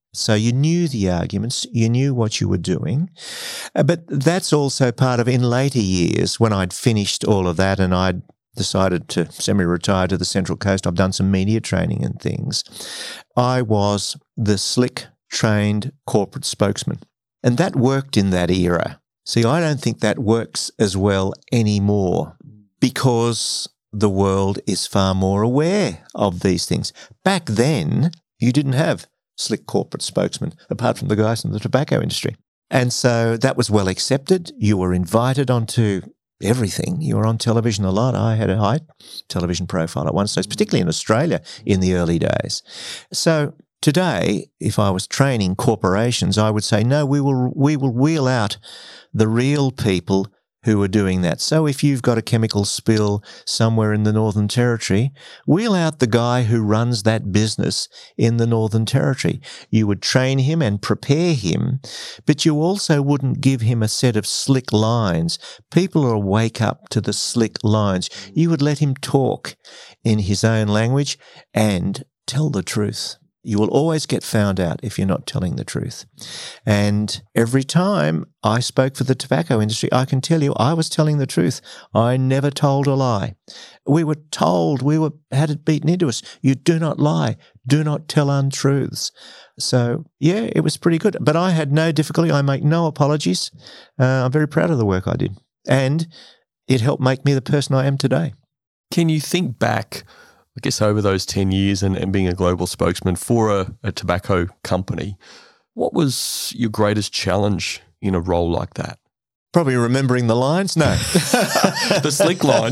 So you knew the arguments, you knew what you were doing. Uh, but that's also part of, in later years, when I'd finished all of that and I'd decided to semi-retire to the Central Coast, I've done some media training and things. I was the slick, trained corporate spokesman. And that worked in that era. See, I don't think that works as well anymore because the world is far more aware of these things. Back then, you didn't have slick corporate spokesmen, apart from the guys in the tobacco industry. And so that was well accepted. You were invited onto everything. You were on television a lot. I had a high television profile at one stage, particularly in Australia in the early days. So today, if I was training corporations, I would say, no, we will we will wheel out the real people who are doing that. So if you've got a chemical spill somewhere in the Northern Territory, wheel out the guy who runs that business in the Northern Territory. You would train him and prepare him, but you also wouldn't give him a set of slick lines. People will wake up to the slick lines. You would let him talk in his own language and tell the truth. You will always get found out if you're not telling the truth. And every time I spoke for the tobacco industry, I can tell you I was telling the truth. I never told a lie. We were told, we were had it beaten into us. You do not lie. Do not tell untruths. So, yeah, it was pretty good. But I had no difficulty. I make no apologies. Uh, I'm very proud of the work I did. And it helped make me the person I am today. Can you think back, I guess, over those ten years and, and being a global spokesman for a, a tobacco company, what was your greatest challenge in a role like that? Probably remembering the lines? No. The slick lines.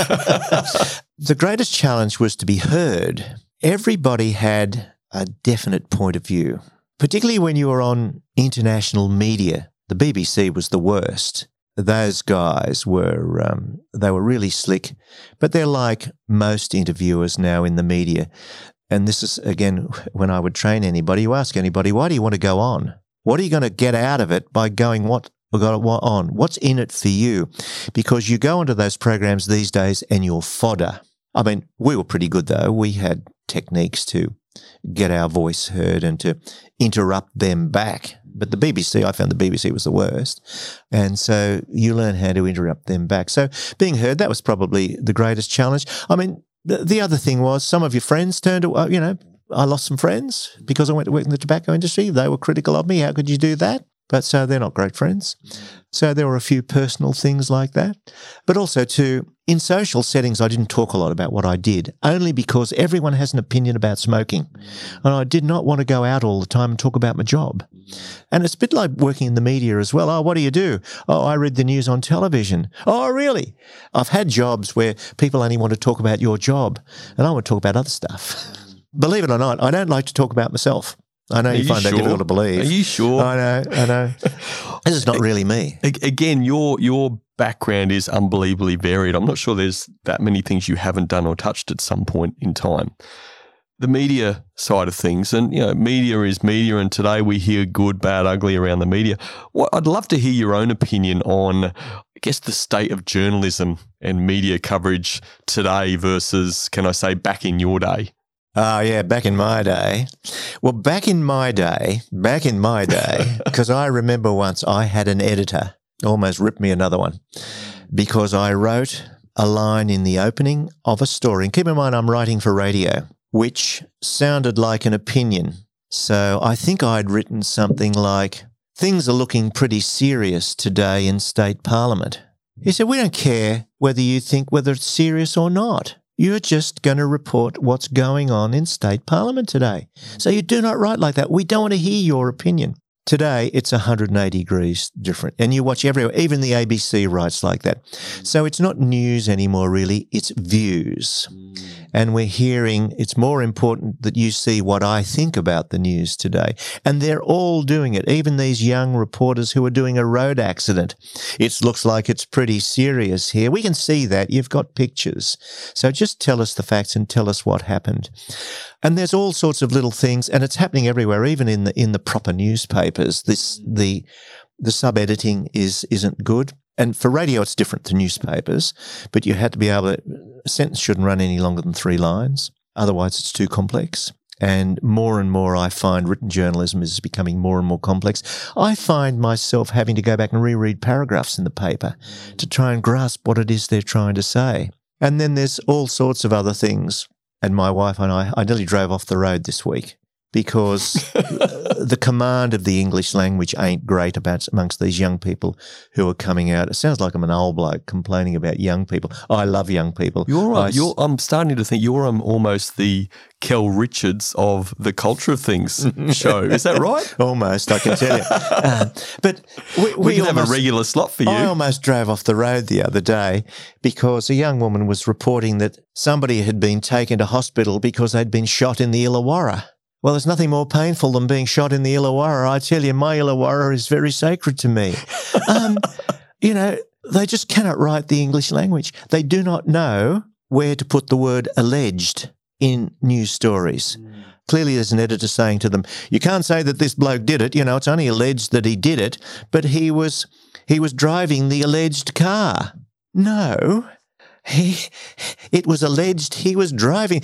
The greatest challenge was to be heard. Everybody had a definite point of view, particularly when you were on international media. The B B C was the worst. Those guys were, um, they were really slick, but they're like most interviewers now in the media. And this is, again, when I would train anybody, you ask anybody, why do you want to go on? What are you going to get out of it by going what, on? What's in it for you? Because you go into those programs these days and you're fodder. I mean, we were pretty good though. We had techniques to get our voice heard and to interrupt them back. But the B B C, I found the B B C was the worst. And so you learn how to interrupt them back. So being heard, that was probably the greatest challenge. I mean, the, the other thing was some of your friends turned to, you know, I lost some friends because I went to work in the tobacco industry. They were critical of me. How could you do that? But so they're not great friends. So there were a few personal things like that. But also too, in social settings, I didn't talk a lot about what I did, only because everyone has an opinion about smoking. And I did not want to go out all the time and talk about my job. And it's a bit like working in the media as well. Oh, what do you do? Oh, I read the news on television. Oh, really? I've had jobs where people only want to talk about your job, and I want to talk about other stuff. Believe it or not, I don't like to talk about myself. I know you, you find sure? that difficult to believe. Are you sure? I know, I know. This is not really me. Again, your your background is unbelievably varied. I'm not sure there's that many things you haven't done or touched at some point in time. The media side of things, and you know, media is media, and today we hear good, bad, ugly around the media. Well, I'd love to hear your own opinion on, I guess, the state of journalism and media coverage today versus, can I say, back in your day? Oh, yeah, back in my day. Well, back in my day, back in my day, because I remember once I had an editor almost ripped me another one because I wrote a line in the opening of a story. And keep in mind, I'm writing for radio, which sounded like an opinion. So I think I'd written something like, things are looking pretty serious today in state parliament. He said, we don't care whether you think whether it's serious or not. You're just going to report what's going on in state parliament today. So you do not write like that. We don't want to hear your opinion. Today, it's one hundred eighty degrees different. And you watch everywhere, even the A B C writes like that. So it's not news anymore, really. It's views. And we're hearing it's more important that you see what I think about the news today. And they're all doing it, even these young reporters who are doing a road accident. It looks like it's pretty serious here. We can see that. You've got pictures. So just tell us the facts and tell us what happened. And there's all sorts of little things, and it's happening everywhere, even in the in the proper newspapers. This the the sub-editing is isn't good. And for radio, it's different to newspapers, but you had to be able to, a sentence shouldn't run any longer than three lines. Otherwise, it's too complex. And more and more I find written journalism is becoming more and more complex. I find myself having to go back and reread paragraphs in the paper to try and grasp what it is they're trying to say. And then there's all sorts of other things. And my wife and I, I nearly drove off the road this week because the command of the English language ain't great about amongst these young people who are coming out. It sounds like I'm an old bloke complaining about young people. I love young people. You're, I, you're I'm starting to think you're um, almost the Kel Richards of the Culture of Things show. Is that right? Almost, I can tell you. um, but we, we, we can almost, have a regular slot for you. I almost drove off the road the other day because a young woman was reporting that somebody had been taken to hospital because they'd been shot in the Illawarra. Well, there's nothing more painful than being shot in the Illawarra. I tell you, my Illawarra is very sacred to me. Um, you know, they just cannot write the English language. They do not know where to put the word alleged in news stories. Mm. Clearly there's an editor saying to them, you can't say that this bloke did it. You know, it's only alleged that he did it, but he was he was driving the alleged car. No, he it was alleged he was driving.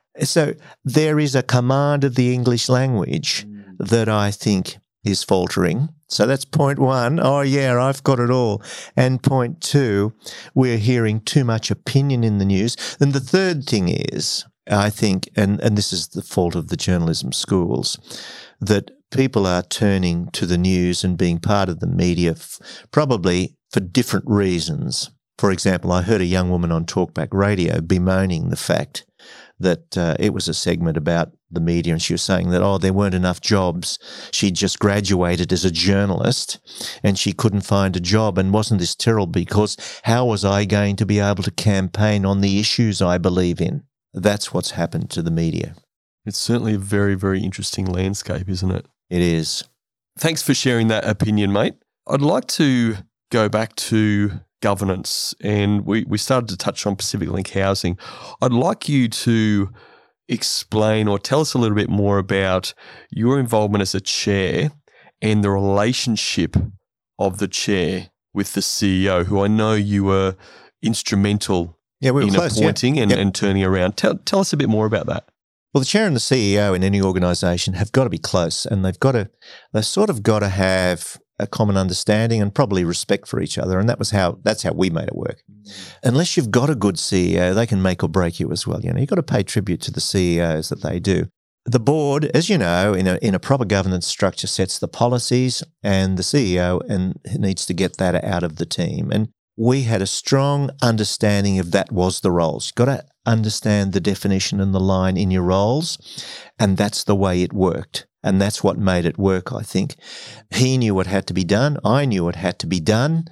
So there is a command of the English language that I think is faltering. So that's point one. Oh, yeah, I've got it all. And point two, we're hearing too much opinion in the news. And the third thing is, I think, and, and this is the fault of the journalism schools, that people are turning to the news and being part of the media f- probably for different reasons. For example, I heard a young woman on Talkback Radio bemoaning the fact that uh, it was a segment about the media, and she was saying that, oh, there weren't enough jobs. She'd just graduated as a journalist and she couldn't find a job. And wasn't this terrible? Because how was I going to be able to campaign on the issues I believe in? That's what's happened to the media. It's certainly a very, very interesting landscape, isn't it? It is. Thanks for sharing that opinion, mate. I'd like to go back to governance, and we, we started to touch on Pacific Link housing. I'd like you to explain or tell us a little bit more about your involvement as a chair and the relationship of the chair with the C E O, who I know you were instrumental yeah, we were in close, appointing yeah. and, yep. and turning around. Tell, tell us a bit more about that. Well, the chair and the C E O in any organisation have got to be close, and they've got to, they've sort of got to have a common understanding and probably respect for each other. And that was how, that's how we made it work. Mm. Unless you've got a good C E O, they can make or break you as well. You know, you've got to pay tribute to the C E Os that they do. The board, as you know, in a, in a proper governance structure sets the policies, and the C E O and needs to get that out of the team. And we had a strong understanding of that was the roles. You've got to understand the definition and the line in your roles, and that's the way it worked. And that's what made it work, I think. He knew what had to be done. I knew what had to be done.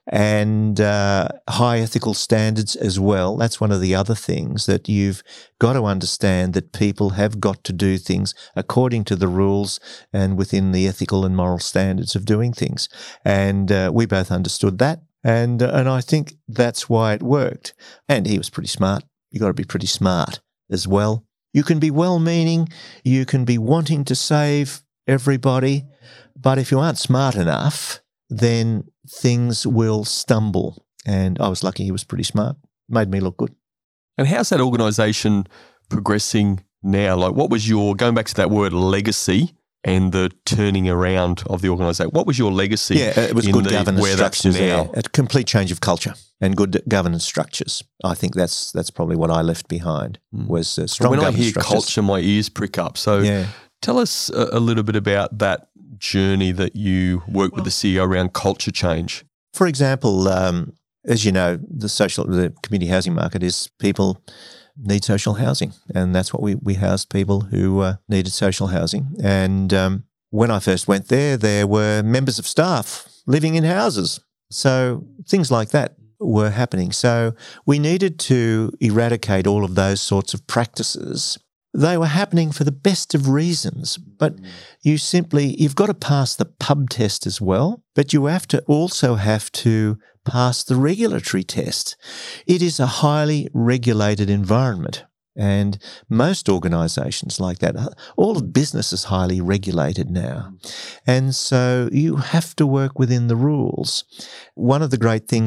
And uh, high ethical standards as well. That's one of the other things, that you've got to understand that people have got to do things according to the rules and within the ethical and moral standards of doing things. And uh, we both understood that. And, uh, and I think that's why it worked. And he was pretty smart. You've got to be pretty smart as well. You can be well-meaning, you can be wanting to save everybody, but if you aren't smart enough, then things will stumble. And I was lucky he was pretty smart. Made me look good. And how's that organisation progressing now? Like, what was your, going back to that word legacy and the turning around of the organisation, what was your legacy? Yeah, it was good the, governance where structures that's now? there. A complete change of culture and good governance structures. I think that's that's probably what I left behind, was uh, strong when governance I hear structures. culture, my ears prick up. So yeah. tell us a, a little bit about that journey that you work with the C E O around culture change. For example, um, as you know, the social, the community housing market is people need social housing, and that's what we we housed people who uh, needed social housing. And um, when I first went there, there were members of staff living in houses, so things like that were happening. So we needed to eradicate all of those sorts of practices. They were happening for the best of reasons, but you simply, you've got to pass the pub test as well, but you have to also have to pass the regulatory test. It is a highly regulated environment, and most organisations like that, all of business is highly regulated now. And so you have to work within the rules. One of the great things that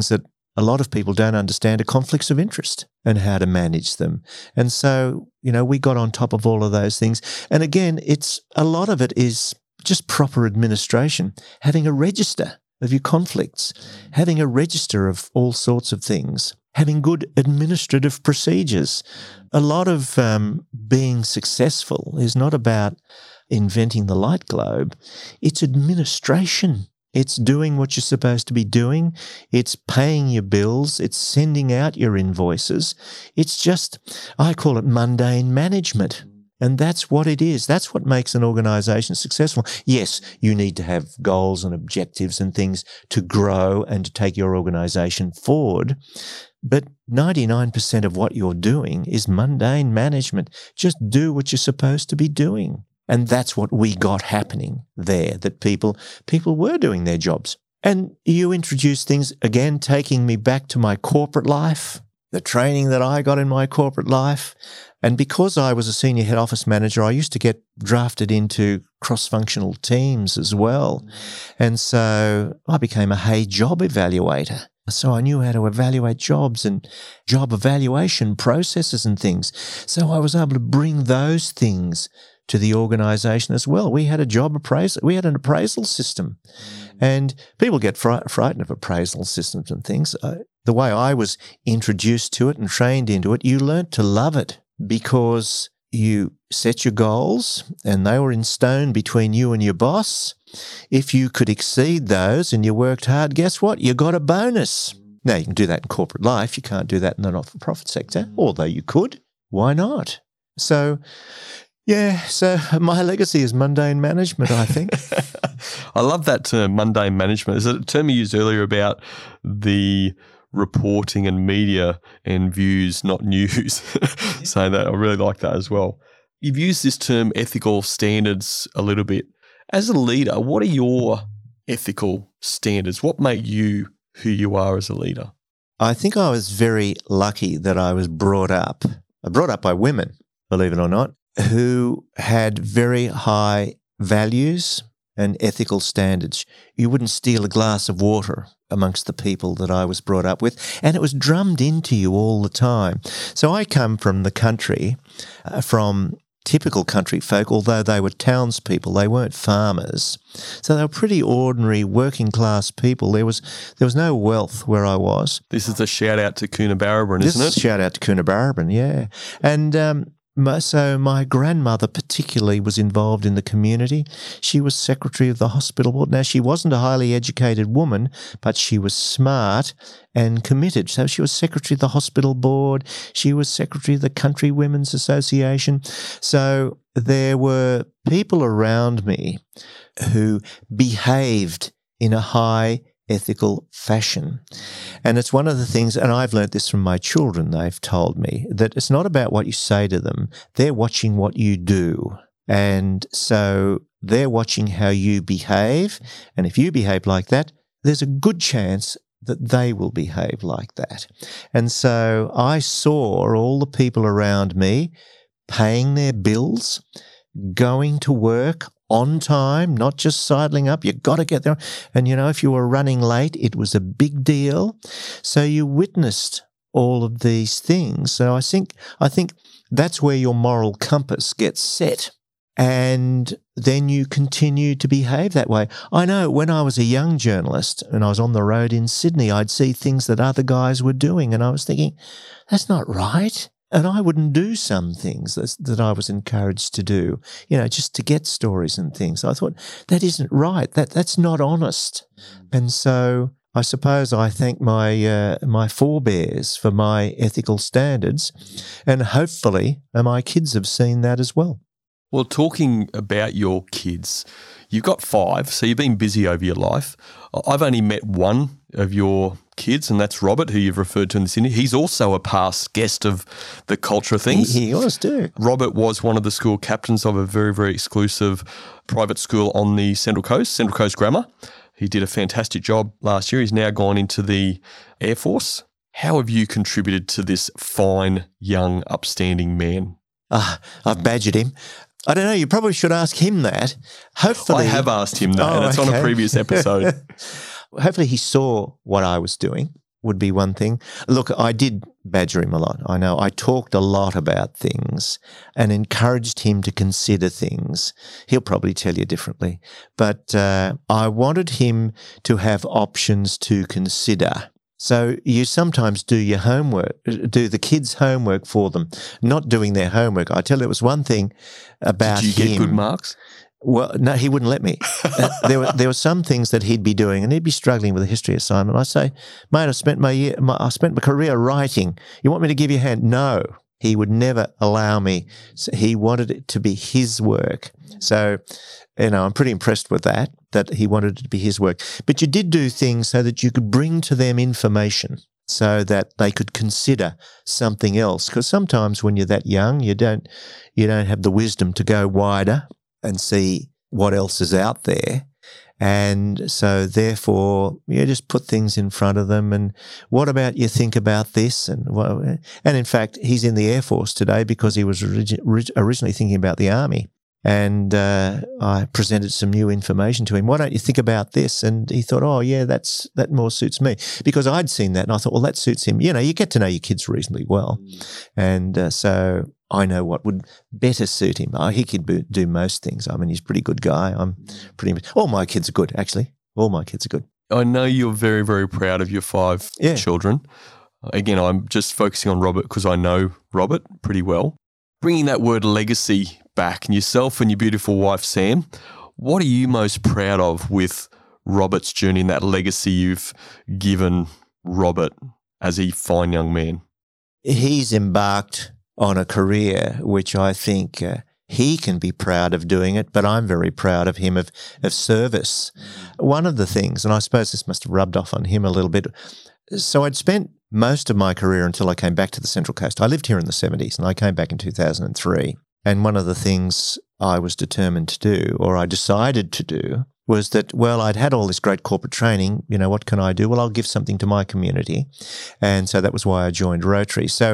a lot of people don't understand are conflicts of interest and how to manage them. And so, you know, we got on top of all of those things. And again, it's a lot of it is just proper administration, having a register of your conflicts, having a register of all sorts of things, having good administrative procedures. A lot of um, being successful is not about inventing the light globe. It's administration. It's doing what you're supposed to be doing. It's paying your bills. It's sending out your invoices. It's just, I call it mundane management. And that's what it is. That's what makes an organisation successful. Yes, you need to have goals and objectives and things to grow and to take your organisation forward. But ninety-nine percent of what you're doing is mundane management. Just do what you're supposed to be doing. And that's what we got happening there, that people people were doing their jobs. And you introduce things, again, taking me back to my corporate life, the training that I got in my corporate life. And because I was a senior head office manager, I used to get drafted into cross-functional teams as well. And so I became a Hay job evaluator. So I knew how to evaluate jobs and job evaluation processes and things. So I was able to bring those things to the organisation as well. We had a job appraisal. We had an appraisal system. And people get fri- frightened of appraisal systems and things. Uh, the way I was introduced to it and trained into it, you learnt to love it because you set your goals and they were in stone between you and your boss. If you could exceed those and you worked hard, guess what? You got a bonus. Now, you can do that in corporate life. You can't do that in the not-for-profit sector, although you could. Why not? So, yeah, so my legacy is mundane management, I think. I love that term, mundane management. Is it a term you used earlier about the reporting and media and views, not news? So that I really like that as well. You've used this term ethical standards a little bit. As a leader, what are your ethical standards? What make you who you are as a leader? I think I was very lucky that I was brought up, brought up by women, believe it or not, who had very high values and ethical standards. You wouldn't steal a glass of water amongst the people that I was brought up with, and it was drummed into you all the time. So I come from the country, uh, from typical country folk, although they were townspeople, they weren't farmers. So they were pretty ordinary working class people. There was there was no wealth where I was. This is a shout out to Coonabarabran, isn't it? This is a shout out to Coonabarabran, yeah. And um, so my grandmother particularly was involved in the community. She was secretary of the hospital board. Now, she wasn't a highly educated woman, but she was smart and committed. So she was secretary of the hospital board. She was secretary of the Country Women's Association. So there were people around me who behaved in a high ethical fashion. And it's one of the things, and I've learnt this from my children, they've told me, that it's not about what you say to them. They're watching what you do. And so they're watching how you behave. And if you behave like that, there's a good chance that they will behave like that. And so I saw all the people around me paying their bills, going to work on time, not just sidling up. You've got to get there. And, you know, if you were running late, it was a big deal. So you witnessed all of these things. So I think I think that's where your moral compass gets set. And then you continue to behave that way. I know when I was a young journalist and I was on the road in Sydney, I'd see things that other guys were doing and I was thinking, that's not right. And I wouldn't do some things that, that I was encouraged to do, you know, just to get stories and things. I thought, that isn't right. That That's not honest. And so I suppose I thank my uh, my forebears for my ethical standards, and hopefully my kids have seen that as well. Well, talking about your kids, you've got five, so you've been busy over your life. I've only met one of your kids, and that's Robert, who you've referred to in this interview. He's also a past guest of the Culture of Things. He, he was too. Robert was one of the school captains of a very, very exclusive private school on the Central Coast, Central Coast Grammar. He did a fantastic job last year. He's now gone into the Air Force. How have you contributed to this fine, young, upstanding man? Uh, I've badgered him. I don't know, you probably should ask him that. Hopefully, I have asked him that, oh, and it's okay. on a previous episode. Hopefully he saw what I was doing would be one thing. Look, I did badger him a lot. I know I talked a lot about things and encouraged him to consider things. He'll probably tell you differently. But uh, I wanted him to have options to consider. So you sometimes do your homework, do the kids' homework for them, not doing their homework. I tell you, it was one thing about him. Did you get good marks? Well, no, he wouldn't let me. uh, there were there were some things that he'd be doing, and he'd be struggling with a history assignment. I say, mate, I spent my year, my, I spent my career writing. You want me to give you a hand? No, he would never allow me. So he wanted it to be his work. So, you know, I'm pretty impressed with that. That he wanted it to be his work. But you did do things so that you could bring to them information, so that they could consider something else. Because sometimes when you're that young, you don't you don't have the wisdom to go wider and see what else is out there. And so therefore, you just put things in front of them. And what about you think about this? And well, and in fact, he's in the Air Force today because he was orig- originally thinking about the Army. And uh, I presented some new information to him. Why don't you think about this? And he thought, oh, yeah, that's that more suits me. Because I'd seen that and I thought, well, that suits him. You know, you get to know your kids reasonably well. Mm. And uh, so I know what would better suit him. Oh, he could be, do most things. I mean, he's a pretty good guy. I'm pretty – all my kids are good, actually. All my kids are good. I know you're very, very proud of your five yeah. children. Again, I'm just focusing on Robert because I know Robert pretty well. Bringing that word legacy back, and yourself and your beautiful wife, Sam, what are you most proud of with Robert's journey and that legacy you've given Robert as a fine young man? He's embarked on a career which I think uh, he can be proud of doing it, but I'm very proud of him of, of service. One of the things, and I suppose this must have rubbed off on him a little bit, so I'd spent most of my career until I came back to the Central Coast. I lived here in the seventies and I came back in two thousand three. And one of the things I was determined to do, or I decided to do, was that, well, I'd had all this great corporate training. You know, what can I do? Well, I'll give something to my community. And so that was why I joined Rotary. So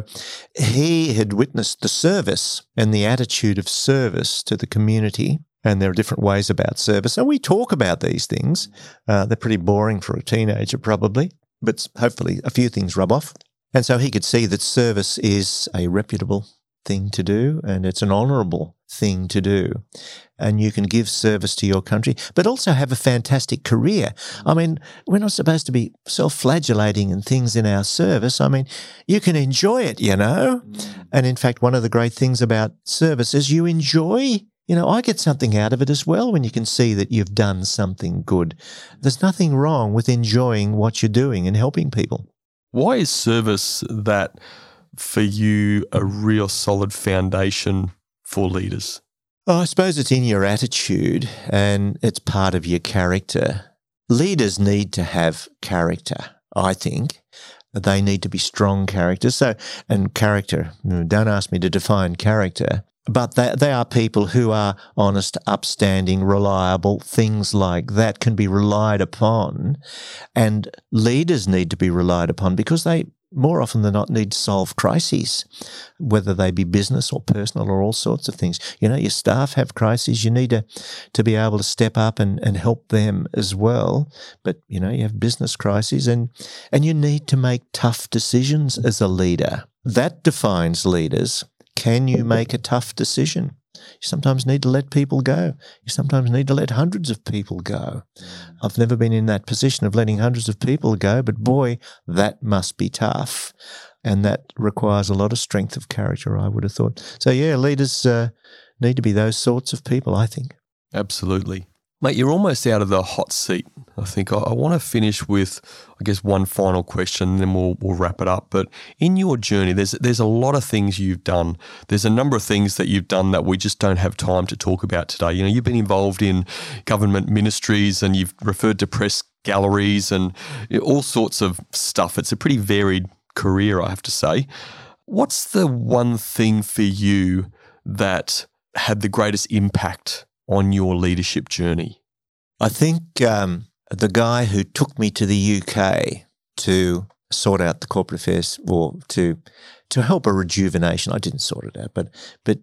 he had witnessed the service and the attitude of service to the community. And there are different ways about service. And we talk about these things. Uh, they're pretty boring for a teenager probably, but hopefully a few things rub off. And so he could see that service is a reputable thing to do and it's an honourable thing to do. And you can give service to your country, but also have a fantastic career. I mean, we're not supposed to be self-flagellating and things in our service. I mean, you can enjoy it, you know. And in fact, one of the great things about service is you enjoy. You know, I get something out of it as well when you can see that you've done something good. There's nothing wrong with enjoying what you're doing and helping people. Why is service that, for you, a real solid foundation for leaders? Oh, I suppose it's in your attitude and it's part of your character. Leaders need to have character, I think. They need to be strong characters. So, and character, don't ask me to define character, but they, they are people who are honest, upstanding, reliable, things like that can be relied upon. And leaders need to be relied upon because they, more often than not, need to solve crises, whether they be business or personal or all sorts of things. You know, your staff have crises. You need to, to be able to step up and, and help them as well. But, you know, you have business crises and, and you need to make tough decisions as a leader. That defines leaders. Can you make a tough decision? You sometimes need to let people go. You sometimes need to let hundreds of people go. I've never been in that position of letting hundreds of people go, but boy, that must be tough. And that requires a lot of strength of character, I would have thought. So, yeah, leaders uh, need to be those sorts of people, I think. Absolutely. Mate, you're almost out of the hot seat. I think I, I want to finish with, I guess, one final question, and then we'll we'll wrap it up. But in your journey, there's there's a lot of things you've done. There's a number of things that you've done that we just don't have time to talk about today. You know, you've been involved in government ministries, and you've referred to press galleries and you know, all sorts of stuff. It's a pretty varied career, I have to say. What's the one thing for you that had the greatest impact on your leadership journey? I think um, the guy who took me to the U K to sort out the corporate affairs or to to help a rejuvenation, I didn't sort it out, but but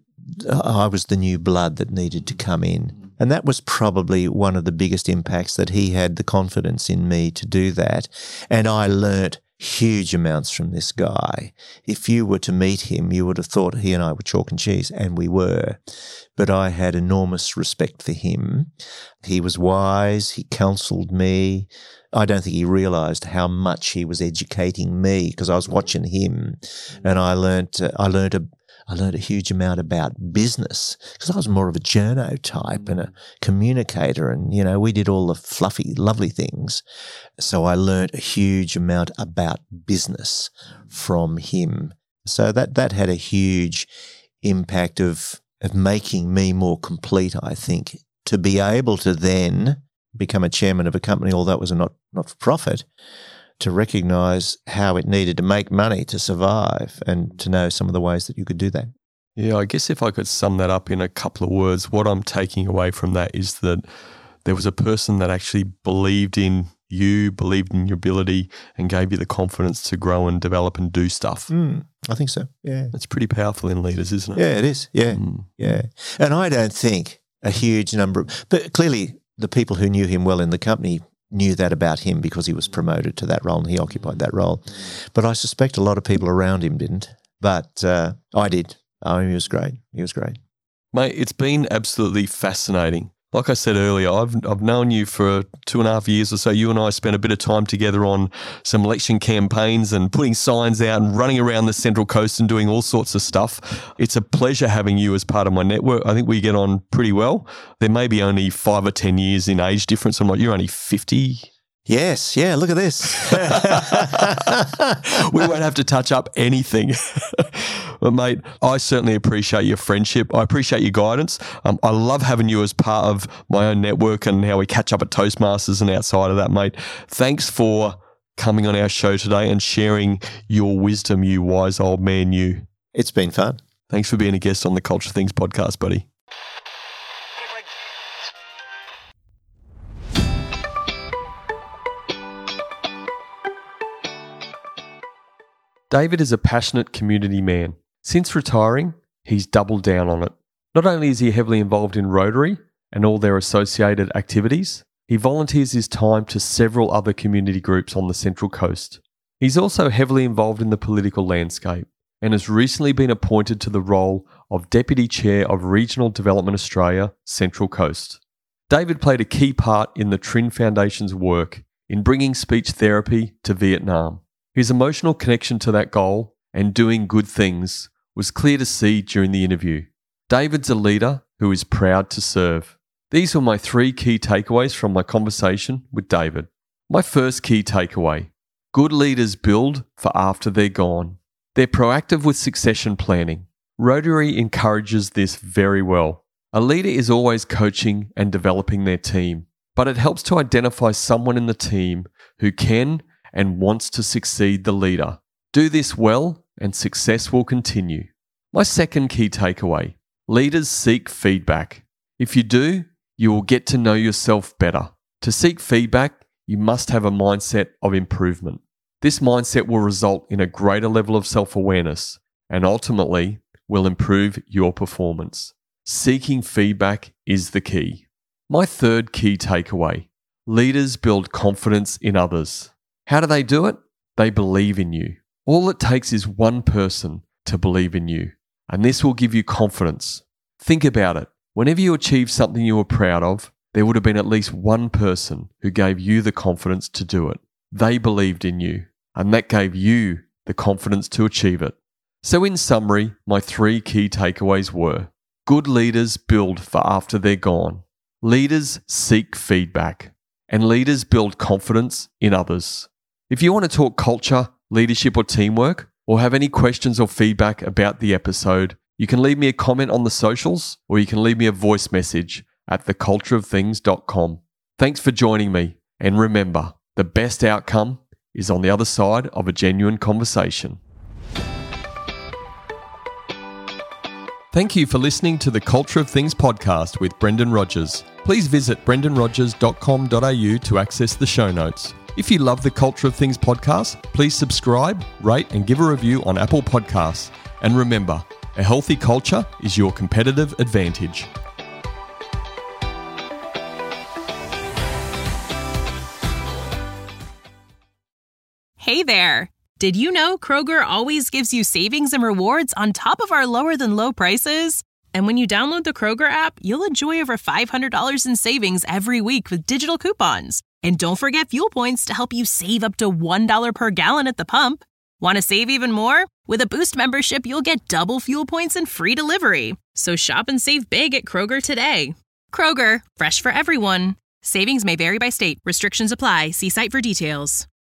I was the new blood that needed to come in. And that was probably one of the biggest impacts, that he had the confidence in me to do that. And I learnt huge amounts from this guy. If you were to meet him, you would have thought he and I were chalk and cheese, and we were. But I had enormous respect for him. He was wise. He counselled me. I don't think he realised how much he was educating me, because I was watching him, and I learnt. Uh, I learnt a. I learned a huge amount about business, because I was more of a journo type and a communicator, and, you know, we did all the fluffy, lovely things. So I learned a huge amount about business from him. So that, that had a huge impact of, of making me more complete, I think, to be able to then become a chairman of a company, although it was a not, not-for-profit, to recognise how it needed to make money to survive and to know some of the ways that you could do that. Yeah, I guess if I could sum that up in a couple of words, what I'm taking away from that is that there was a person that actually believed in you, believed in your ability, and gave you the confidence to grow and develop and do stuff. Mm, I think so, yeah. It's pretty powerful in leaders, isn't it? Yeah, it is, yeah, mm. yeah. And I don't think a huge number of, but clearly the people who knew him well in the company knew that about him because he was promoted to that role and he occupied that role. But I suspect a lot of people around him didn't. But uh, I did. Oh, he was great. He was great. Mate, it's been absolutely fascinating. Like I said earlier, I've I've known you for two and a half years or so. You and I spent a bit of time together on some election campaigns and putting signs out and running around the Central Coast and doing all sorts of stuff. It's a pleasure having you as part of my network. I think we get on pretty well. There may be only five or ten years in age difference. I'm like, you're only fifty. Yes, yeah, look at this. We won't have to touch up anything. But mate, I certainly appreciate your friendship. I appreciate your guidance. Um, I love having you as part of my own network and how we catch up at Toastmasters and outside of that, mate. Thanks for coming on our show today and sharing your wisdom, you wise old man, you. It's been fun. Thanks for being a guest on the Culture Things podcast, buddy. David is a passionate community man. Since retiring, he's doubled down on it. Not only is he heavily involved in Rotary and all their associated activities, he volunteers his time to several other community groups on the Central Coast. He's also heavily involved in the political landscape and has recently been appointed to the role of Deputy Chair of Regional Development Australia, Central Coast. David played a key part in the Trin Foundation's work in bringing speech therapy to Vietnam. His emotional connection to that goal and doing good things was clear to see during the interview. David's a leader who is proud to serve. These were my three key takeaways from my conversation with David. My first key takeaway: good leaders build for after they're gone. They're proactive with succession planning. Rotary encourages this very well. A leader is always coaching and developing their team, but it helps to identify someone in the team who can and wants to succeed the leader. Do this well and success will continue. My second key takeaway: leaders seek feedback. If you do, you will get to know yourself better. To seek feedback, you must have a mindset of improvement. This mindset will result in a greater level of self-awareness and ultimately will improve your performance. Seeking feedback is the key. My third key takeaway: leaders build confidence in others. How do they do it? They believe in you. All it takes is one person to believe in you, and this will give you confidence. Think about it. Whenever you achieve something you were proud of, there would have been at least one person who gave you the confidence to do it. They believed in you, and that gave you the confidence to achieve it. So in summary, my three key takeaways were: good leaders build for after they're gone. Leaders seek feedback, and leaders build confidence in others. If you want to talk culture, leadership or teamwork, or have any questions or feedback about the episode, you can leave me a comment on the socials or you can leave me a voice message at the culture of things dot com. Thanks for joining me, and remember, the best outcome is on the other side of a genuine conversation. Thank you for listening to the Culture of Things podcast with Brendan Rogers. Please visit brendan rogers dot com dot a u to access the show notes. If you love the Culture of Things podcast, please subscribe, rate and give a review on Apple Podcasts. And remember, a healthy culture is your competitive advantage. Hey there! Did you know Kroger always gives you savings and rewards on top of our lower-than-low prices? And when you download the Kroger app, you'll enjoy over five hundred dollars in savings every week with digital coupons. And don't forget fuel points to help you save up to one dollar per gallon at the pump. Want to save even more? With a Boost membership, you'll get double fuel points and free delivery. So shop and save big at Kroger today. Kroger, fresh for everyone. Savings may vary by state. Restrictions apply. See site for details.